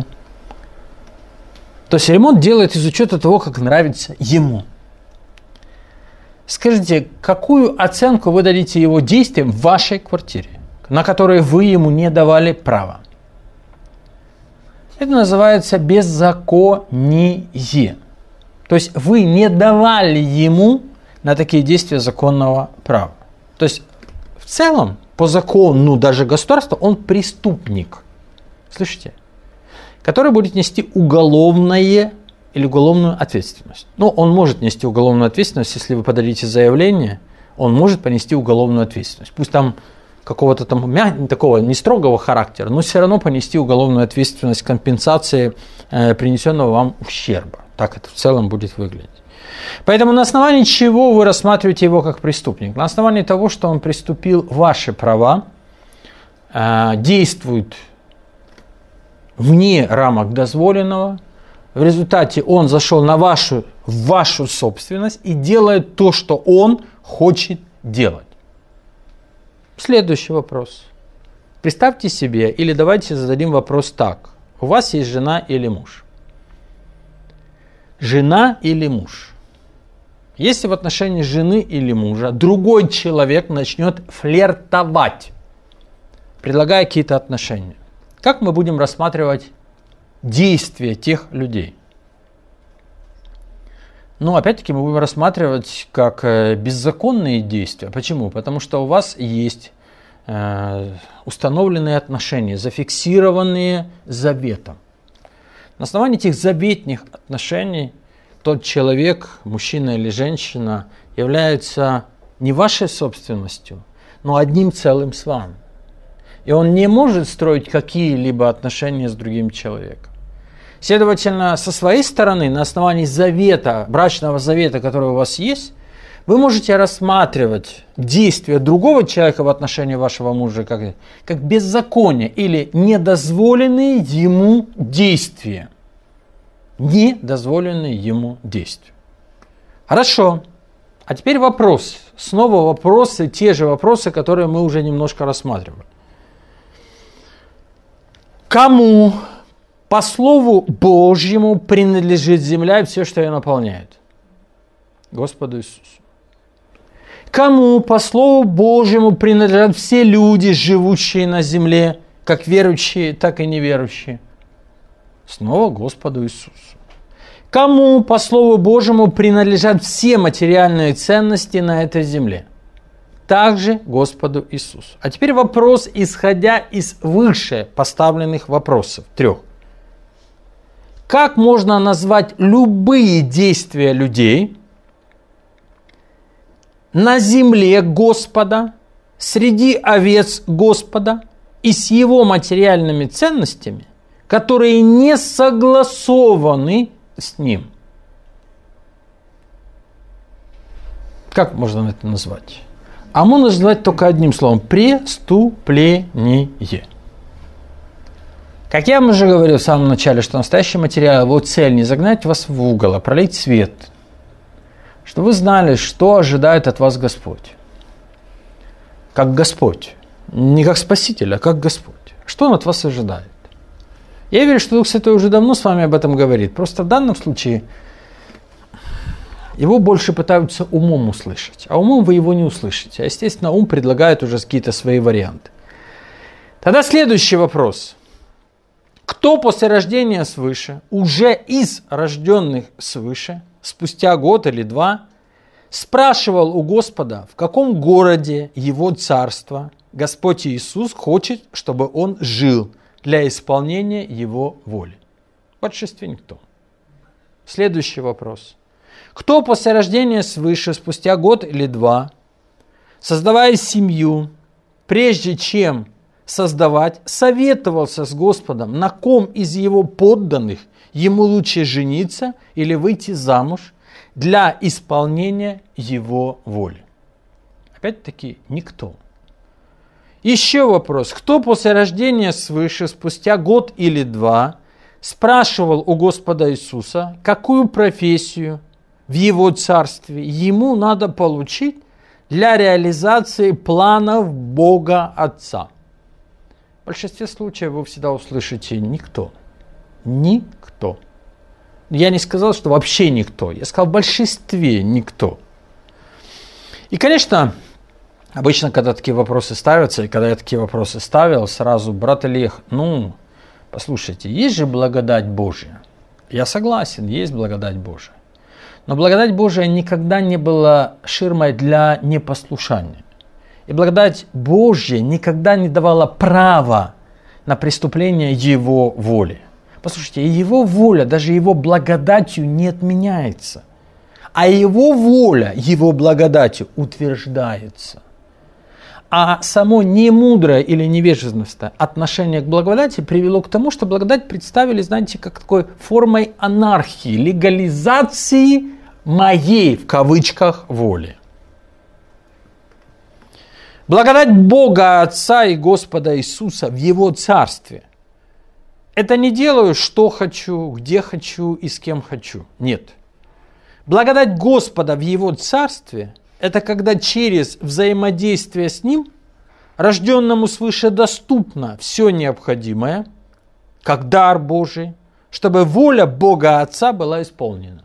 То есть ремонт делает из учета того, как нравится ему. Скажите, какую оценку вы дадите его действиям в вашей квартире, на которые вы ему не давали права? Это называется беззаконие. То есть вы не давали ему на такие действия законного права. То есть в целом, по закону даже государства, он преступник. Слышите? Который будет нести уголовное или уголовную ответственность. Он может нести уголовную ответственность, если вы подадите заявление, он может понести уголовную ответственность. Пусть там какого-то там такого не строгого характера, но все равно понести уголовную ответственность компенсации принесенного вам ущерба. Так это в целом будет выглядеть. Поэтому на основании чего вы рассматриваете его как преступник? На основании того, что он приступил ваши права, действует вне рамок дозволенного, в результате он зашел в вашу собственность и делает то, что он хочет делать. Следующий вопрос. Представьте себе, или давайте зададим вопрос так. У вас есть жена или муж? Жена или муж? Если в отношении жены или мужа другой человек начнет флиртовать, предлагая какие-то отношения, как мы будем рассматривать действия тех людей? Опять-таки мы будем рассматривать как беззаконные действия. Почему? Потому что у вас есть установленные отношения, зафиксированные заветом. На основании этих заветных отношений тот человек, мужчина или женщина, является не вашей собственностью, но одним целым с вами. И он не может строить какие-либо отношения с другим человеком. Следовательно, со своей стороны, на основании завета, брачного завета, который у вас есть, Вы можете рассматривать действия другого человека в отношении вашего мужа как беззаконие или недозволенные ему действия. Недозволенные ему действия. Хорошо. А теперь вопрос. Снова вопросы, те же вопросы, которые мы уже немножко рассматривали. Кому по Слову Божьему принадлежит земля и все, что ее наполняет? Господу Иисусу. Кому по Слову Божьему принадлежат все люди, живущие на земле, как верующие, так и неверующие? Снова Господу Иисусу. Кому по Слову Божьему принадлежат все материальные ценности на этой земле? Также Господу Иисусу. А теперь вопрос, исходя из выше поставленных вопросов, 3. Как можно назвать любые действия людей на земле Господа, среди овец Господа и с его материальными ценностями, которые не согласованы с ним? Как можно это назвать? А можно назвать только одним словом: преступление. Как я вам уже говорил в самом начале, что настоящий материал, его цель не загнать вас в угол, а пролить свет, что вы знали, что ожидает от вас Господь. Как Господь. Не как Спаситель, а как Господь. Что Он от вас ожидает? Я верю, что Дух Святой уже давно с вами об этом говорит. Просто в данном случае его больше пытаются умом услышать. А умом вы его не услышите. А, естественно, ум предлагает уже какие-то свои варианты. Тогда следующий вопрос. Кто после рождения свыше, уже из рожденных свыше, спустя год или два, спрашивал у Господа, в каком городе его царство Господь Иисус хочет, чтобы он жил для исполнения его воли? В большинстве никто. Следующий вопрос. Кто после рождения свыше, спустя год или два, создавая семью, прежде чем создавать, советовался с Господом, на ком из его подданных ему лучше жениться или выйти замуж для исполнения его воли? Опять-таки, никто. Еще вопрос. Кто после рождения свыше, спустя год или два, спрашивал у Господа Иисуса, какую профессию в его царстве ему надо получить для реализации планов Бога Отца? В большинстве случаев вы всегда услышите никто. Никто. Я не сказал, что вообще никто. Я сказал, в большинстве никто. И, конечно, обычно, когда такие вопросы ставятся, и когда я такие вопросы ставил, сразу: брат Олег, послушайте, есть же благодать Божья. Я согласен, есть благодать Божья. Но благодать Божия никогда не была ширмой для непослушания. И благодать Божья никогда не давала права на преступление Его воли. Послушайте, Его воля, даже Его благодатью не отменяется. А Его воля, Его благодатью утверждается. А само немудрое или невежественное отношение к благодати привело к тому, что благодать представили, знаете, как такой формой анархии, легализации моей, в кавычках, воли. Благодать Бога Отца и Господа Иисуса в Его Царстве. Это не делаю, что хочу, где хочу и с кем хочу. Нет. Благодать Господа в Его Царстве – это когда через взаимодействие с Ним рожденному свыше доступно все необходимое, как дар Божий, чтобы воля Бога Отца была исполнена.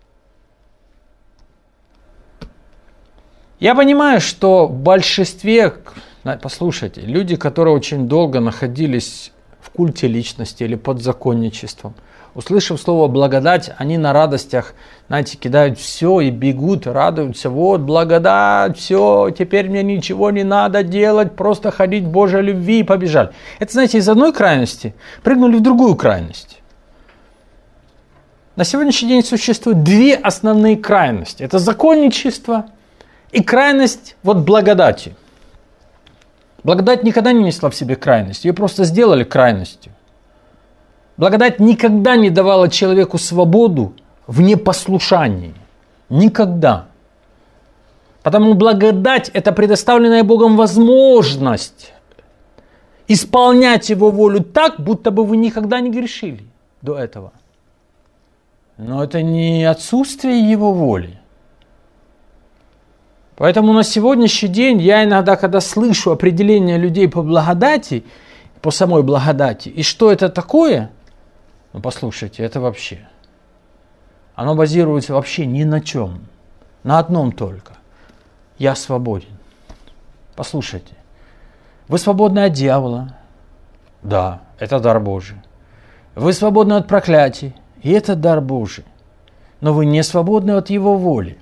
Я понимаю, что в большинстве, послушайте, люди, которые очень долго находились в культе личности или под законничеством, услышав слово благодать, они на радостях, знаете, кидают все и бегут, радуются. Вот, благодать, все, теперь мне ничего не надо делать, просто ходить в Божьей любви и побежали. Это, знаете, из одной крайности прыгнули в другую крайность. На сегодняшний день существуют две основные крайности. Это законничество и крайность благодати. Благодать никогда не несла в себе крайность, ее просто сделали крайностью. Благодать никогда не давала человеку свободу в непослушании. Никогда. Потому благодать – это предоставленная Богом возможность исполнять Его волю так, будто бы вы никогда не грешили до этого. Но это не отсутствие Его воли. Поэтому на сегодняшний день я иногда, когда слышу определение людей по благодати, по самой благодати, и что это такое, ну послушайте, это вообще, оно базируется вообще ни на чем, на одном только. Я свободен. Послушайте, вы свободны от дьявола, да, это дар Божий. Вы свободны от проклятий, и это дар Божий. Но вы не свободны от Его воли.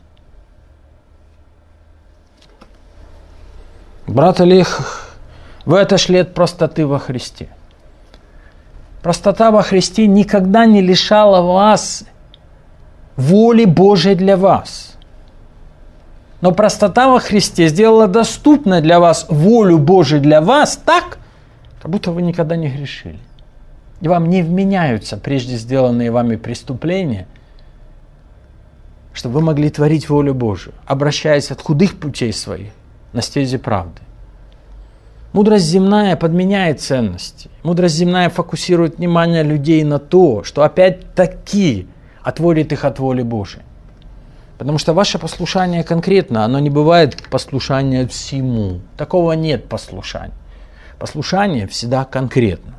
Брат Олег, вы отошли от простоты во Христе. Простота во Христе никогда не лишала вас воли Божией для вас. Но простота во Христе сделала доступной для вас волю Божию для вас так, как будто вы никогда не грешили. И вам не вменяются прежде сделанные вами преступления, чтобы вы могли творить волю Божию, обращаясь от худых путей своих на стези правды. Мудрость земная подменяет ценности. Мудрость земная фокусирует внимание людей на то, что опять-таки отводит их от воли Божией. Потому что ваше послушание конкретно, оно не бывает послушание всему. Такого нет послушания. Послушание всегда конкретно.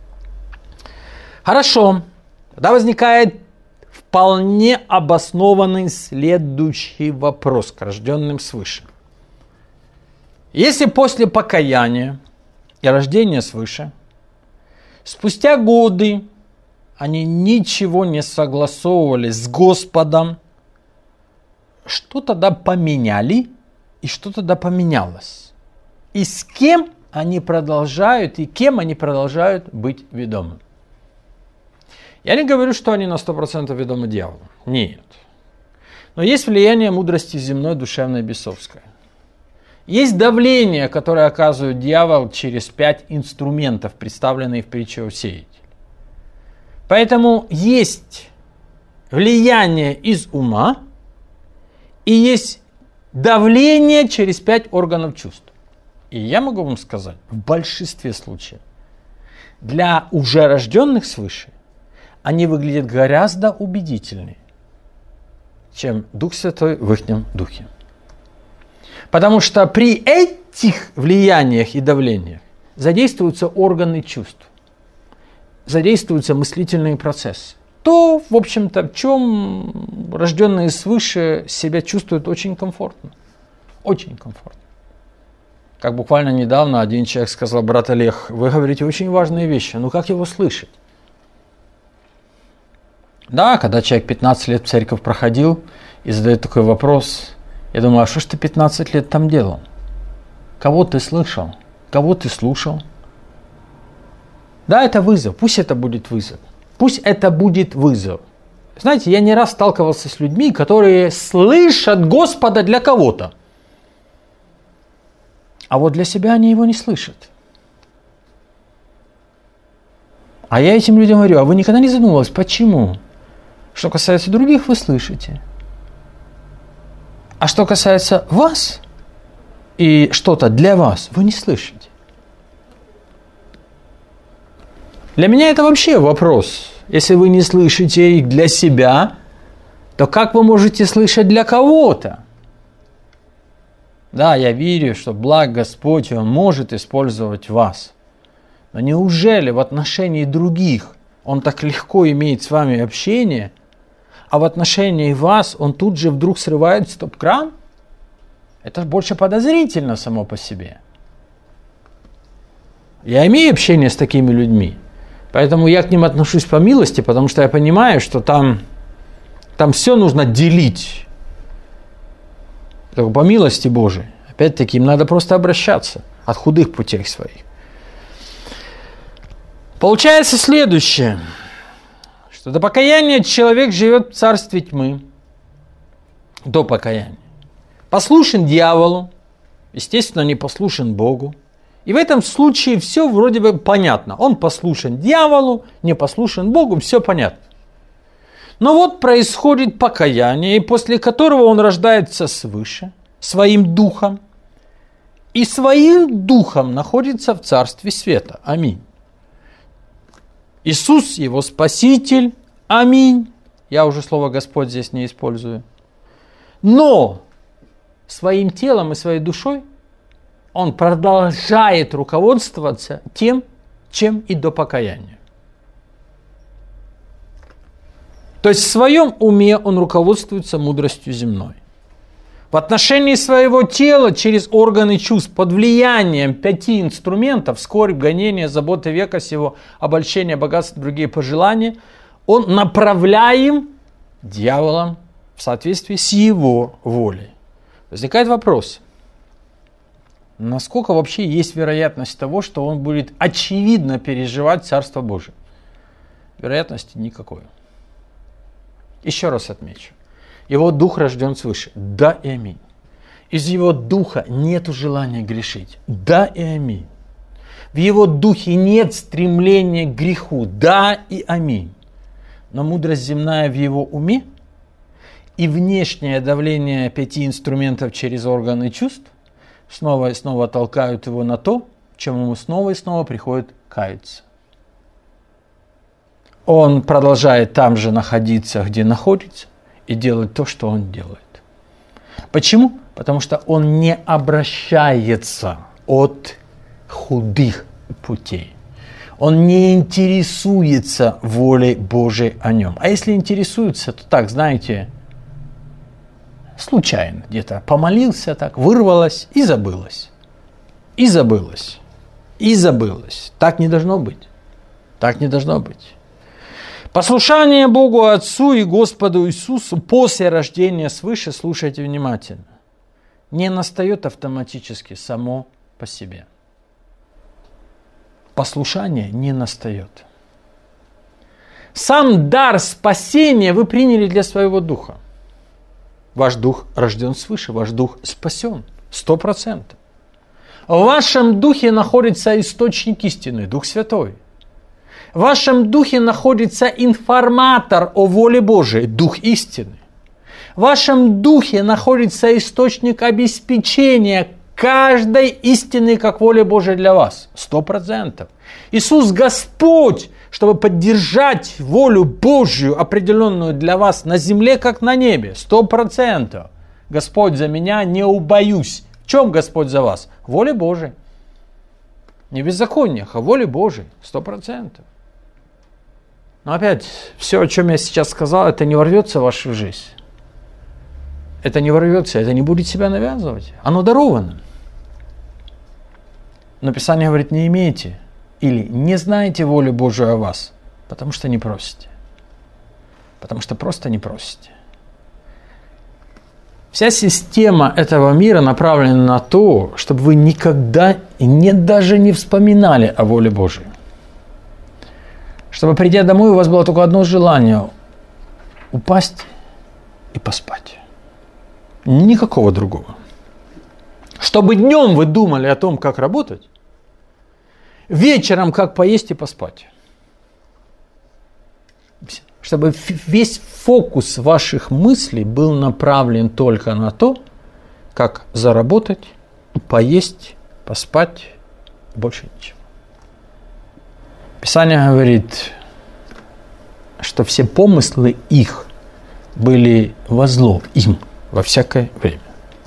Хорошо. Тогда возникает вполне обоснованный следующий вопрос к рожденным свыше. Если после покаяния и рождения свыше, спустя годы они ничего не согласовывали с Господом, что тогда поменяли и что тогда поменялось? И с кем они продолжают и кем они продолжают быть ведомы? Я не говорю, что они на 100% ведомы дьяволу. Нет. Но есть влияние мудрости земной, душевной, бесовской. Есть давление, которое оказывает дьявол через 5 инструментов, представленных в притче о сеятеле. Поэтому есть влияние из ума и есть давление через 5 органов чувств. И я могу вам сказать, в большинстве случаев для уже рожденных свыше они выглядят гораздо убедительнее, чем Дух Святой в их духе. Потому что при этих влияниях и давлениях задействуются органы чувств, задействуются мыслительные процессы. То, в общем-то, в чем рожденные свыше себя чувствуют очень комфортно. Очень комфортно. Как буквально недавно один человек сказал: брат Олег, вы говорите очень важные вещи, но как его слышать? Да, когда человек 15 лет в церковь проходил и задает такой вопрос, я думаю, а что ж ты 15 лет там делал? Кого ты слышал? Кого ты слушал? Да, это вызов. Пусть это будет вызов. Пусть это будет вызов. Знаете, я не раз сталкивался с людьми, которые слышат Господа для кого-то. А вот для себя они его не слышат. А я этим людям говорю, а вы никогда не задумывались, почему? Что касается других, вы слышите. А что касается вас и что-то для вас, вы не слышите. Для меня это вообще вопрос. Если вы не слышите их для себя, то как вы можете слышать для кого-то? Да, я верю, что благ Господь, Он может использовать вас. Но неужели в отношении других Он так легко имеет с вами общение, а в отношении вас Он тут же вдруг срывает стоп-кран? Это больше подозрительно само по себе. Я имею общение с такими людьми, поэтому я к ним отношусь по милости, потому что я понимаю, что там все нужно делить. Только по милости Божией. Опять-таки им надо просто обращаться от худых путей своих. Получается следующее, что до покаяния человек живет в царстве тьмы. До покаяния. Послушен дьяволу, естественно, не послушен Богу. И в этом случае все вроде бы понятно. Он послушен дьяволу, не послушен Богу, все понятно. Но вот происходит покаяние, и после которого он рождается свыше. своим духом, и своим духом находится в Царстве Света. Аминь. Иисус, его Спаситель. Аминь. Я уже слово Господь здесь не использую. Но своим телом и своей душой он продолжает руководствоваться тем, чем и до покаяния. То есть в своем уме он руководствуется мудростью земной. В отношении своего тела через органы чувств под влиянием 5 инструментов, скорбь, гонение, заботы века сего, обольщение, богатство, другие пожелания, он направляем дьяволом в соответствии с его волей. Возникает вопрос, насколько вообще есть вероятность того, что он будет очевидно переживать Царство Божие? Вероятности никакой. Еще раз отмечу. Его дух рожден свыше. Да и аминь. Из его духа нет желания грешить. Да и аминь. В его духе нет стремления к греху. Да и аминь. Но мудрость земная в его уме и внешнее давление 5 инструментов через органы чувств снова и снова толкают его на то, чем ему снова и снова приходит каяться. Он продолжает там же находиться, где находится, и делать то, что он делает. Почему? Потому что он не обращается от худых путей. Он не интересуется волей Божией о нем. А если интересуется, то так, знаете, случайно где-то помолился так, вырвалось и забылось. И забылось. И забылось. Так не должно быть. Так не должно быть. Послушание Богу Отцу и Господу Иисусу после рождения свыше, слушайте внимательно, не настает автоматически само по себе. Послушание не настает. Сам дар спасения вы приняли для своего духа. Ваш дух рожден свыше, ваш дух спасен 100%. В вашем духе находится источник истины, Дух Святой. В вашем духе находится информатор о воле Божией, Дух истины. В вашем духе находится источник обеспечения каждой истины, как воля Божия для вас. 100%. Иисус Господь, чтобы поддержать волю Божью, определенную для вас на земле, как на небе. 100%. Господь за меня, не убоюсь. В чем Господь за вас? Воля Божия. Не в беззакониях, а в воле Божией. 100%. Но опять, все, о чем я сейчас сказал, это не ворвется в вашу жизнь. Это не ворвется, это не будет себя навязывать. Оно даровано. Но Писание говорит, не имеете или не знаете волю Божию о вас, потому что не просите. Потому что просто не просите. Вся система этого мира направлена на то, чтобы вы никогда и даже не вспоминали о воле Божией. Чтобы, придя домой, у вас было только одно желание – упасть и поспать. Никакого другого. Чтобы днем вы думали о том, как работать, вечером как поесть и поспать. Чтобы весь фокус ваших мыслей был направлен только на то, как заработать, поесть, поспать, больше ничего. Писание говорит, что все помыслы их были во зло им во всякое время.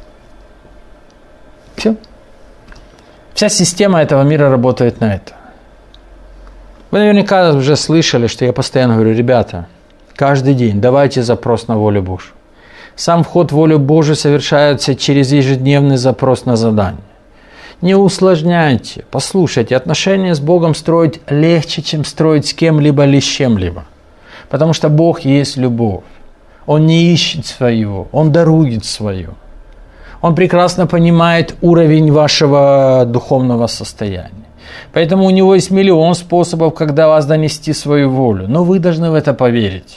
Все. Вся система этого мира работает на это. Вы наверняка уже слышали, что я постоянно говорю, ребята, каждый день давайте запрос на волю Божию. Сам вход в волю Божию совершается через ежедневный запрос на задание. Не усложняйте, послушайте, отношения с Богом строить легче, чем строить с кем-либо или с чем-либо. Потому что Бог есть любовь. Он не ищет своего, Он дарует свое. Он прекрасно понимает уровень вашего духовного состояния. Поэтому у Него есть миллион способов, когда вас донести свою волю. Но вы должны в это поверить.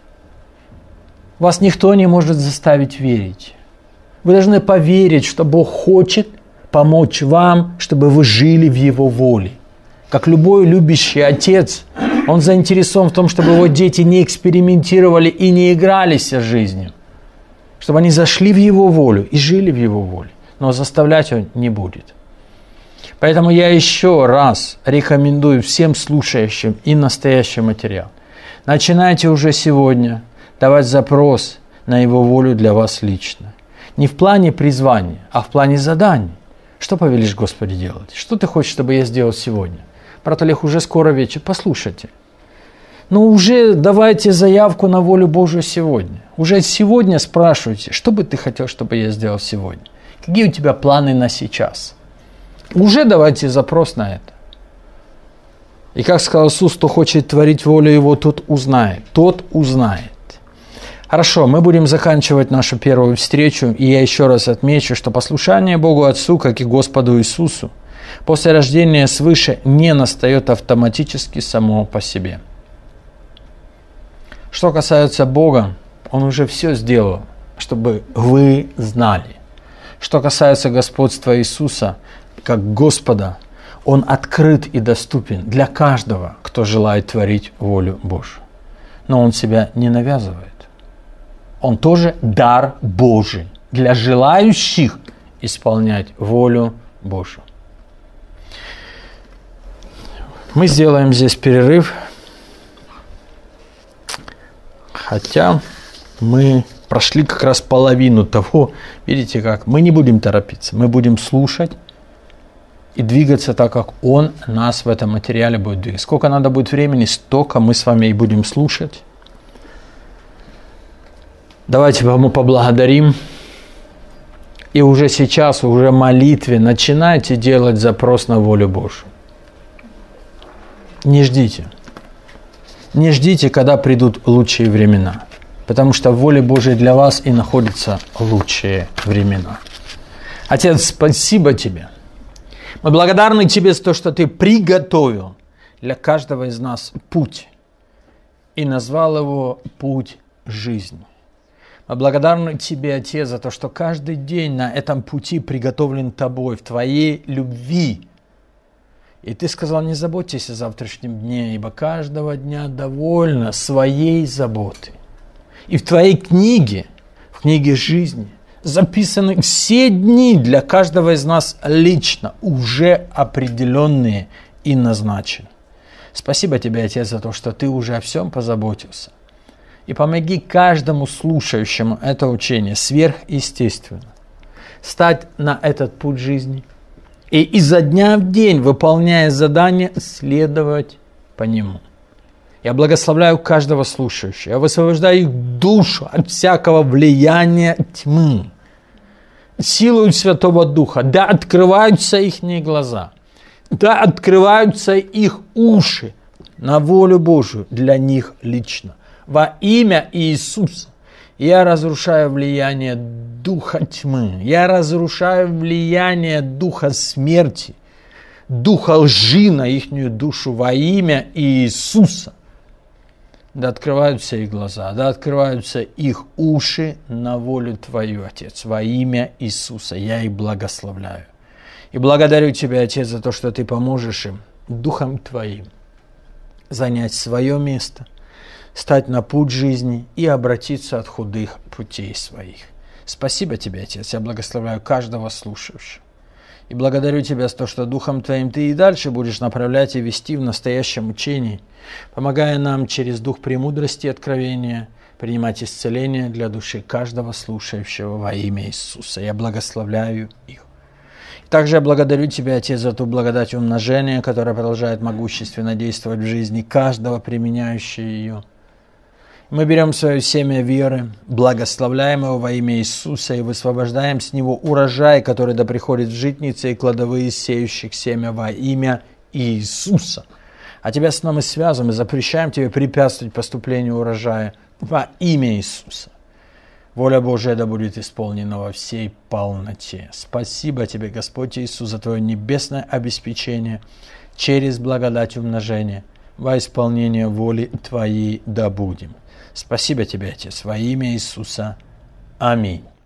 Вас никто не может заставить верить. Вы должны поверить, что Бог хочет помочь вам, чтобы вы жили в Его воле. Как любой любящий отец, он заинтересован в том, чтобы его дети не экспериментировали и не игрались с жизнью. чтобы они зашли в Его волю и жили в Его воле. Но заставлять Он не будет. Поэтому я еще раз рекомендую всем слушающим и настоящий материал. Начинайте уже сегодня давать запрос на Его волю для вас лично. Не в плане призвания, а в плане заданий. Что повелишь, Господи, делать? Что Ты хочешь, чтобы я сделал сегодня? Брат Олег, уже скоро вечер, послушайте. Ну уже давайте заявку на волю Божию сегодня. Уже сегодня спрашивайте, что бы ты хотел, чтобы я сделал сегодня? Какие у тебя планы на сейчас? Уже давайте запрос на это. И как сказал Иисус, кто хочет творить волю Его, тот узнает. Тот узнает. Хорошо, мы будем заканчивать нашу первую встречу, и я еще раз отмечу, что послушание Богу Отцу, как и Господу Иисусу, после рождения свыше не настает автоматически само по себе. Что касается Бога, Он уже все сделал, чтобы вы знали. Что касается господства Иисуса, как Господа, Он открыт и доступен для каждого, кто желает творить волю Божью. Но Он себя не навязывает. Он тоже дар Божий для желающих исполнять волю Божью. Мы сделаем здесь перерыв, хотя мы прошли как раз половину того, видите как, мы не будем торопиться, мы будем слушать и двигаться так, как Он нас в этом материале будет двигать. Сколько надо будет времени, столько мы с вами и будем слушать. Давайте мы поблагодарим. И уже сейчас, уже в молитве начинайте делать запрос на волю Божью. Не ждите. Не ждите, когда придут лучшие времена. Потому что в воле Божией для вас и находятся лучшие времена. Отец, спасибо Тебе. Мы благодарны Тебе за то, что Ты приготовил для каждого из нас путь. И назвал его путь жизни. Мы благодарны Тебе, Отец, за то, что каждый день на этом пути приготовлен Тобой, в Твоей любви. И Ты сказал, не заботьтесь о завтрашнем дне, ибо каждого дня довольно своей заботы. И в Твоей книге, в книге жизни, записаны все дни для каждого из нас лично, уже определенные и назначены. Спасибо Тебе, Отец, за то, что Ты уже о всем позаботился. И помоги каждому слушающему это учение сверхъестественно стать на этот путь жизни и изо дня в день, выполняя задания, следовать по нему. Я благословляю каждого слушающего, я высвобождаю их душу от всякого влияния тьмы. Силою Святого Духа, да открываются их глаза, да открываются их уши на волю Божию для них лично. Во имя Иисуса я разрушаю влияние духа тьмы, я разрушаю влияние духа смерти, духа лжи на ихнюю душу во имя Иисуса. Да открываются их глаза, да открываются их уши на волю Твою, Отец, во имя Иисуса. Я их благословляю. И благодарю Тебя, Отец, за то, что Ты поможешь им Духом Твоим занять свое место, стать на путь жизни и обратиться от худых путей своих. Спасибо Тебе, Отец, я благословляю каждого слушающего. И благодарю Тебя за то, что Духом Твоим Ты и дальше будешь направлять и вести в настоящем учении, помогая нам через Дух премудрости и откровения принимать исцеление для души каждого слушающего во имя Иисуса. Я благословляю их. Также я благодарю Тебя, Отец, за ту благодать умножения, которая продолжает могущественно действовать в жизни каждого, применяющего ее. Мы берем свое семя веры, благословляем его во имя Иисуса и высвобождаем с него урожай, который да приходит в житницы и кладовые сеющих семя во имя Иисуса. А Тебя с нами связываем и запрещаем Тебе препятствовать поступлению урожая во имя Иисуса. Воля Божия да будет исполнена во всей полноте. Спасибо Тебе, Господь Иисус, за Твое небесное обеспечение через благодать умножения во исполнение воли Твоей да будем. Спасибо Тебе, Отец, во имя Иисуса. Аминь.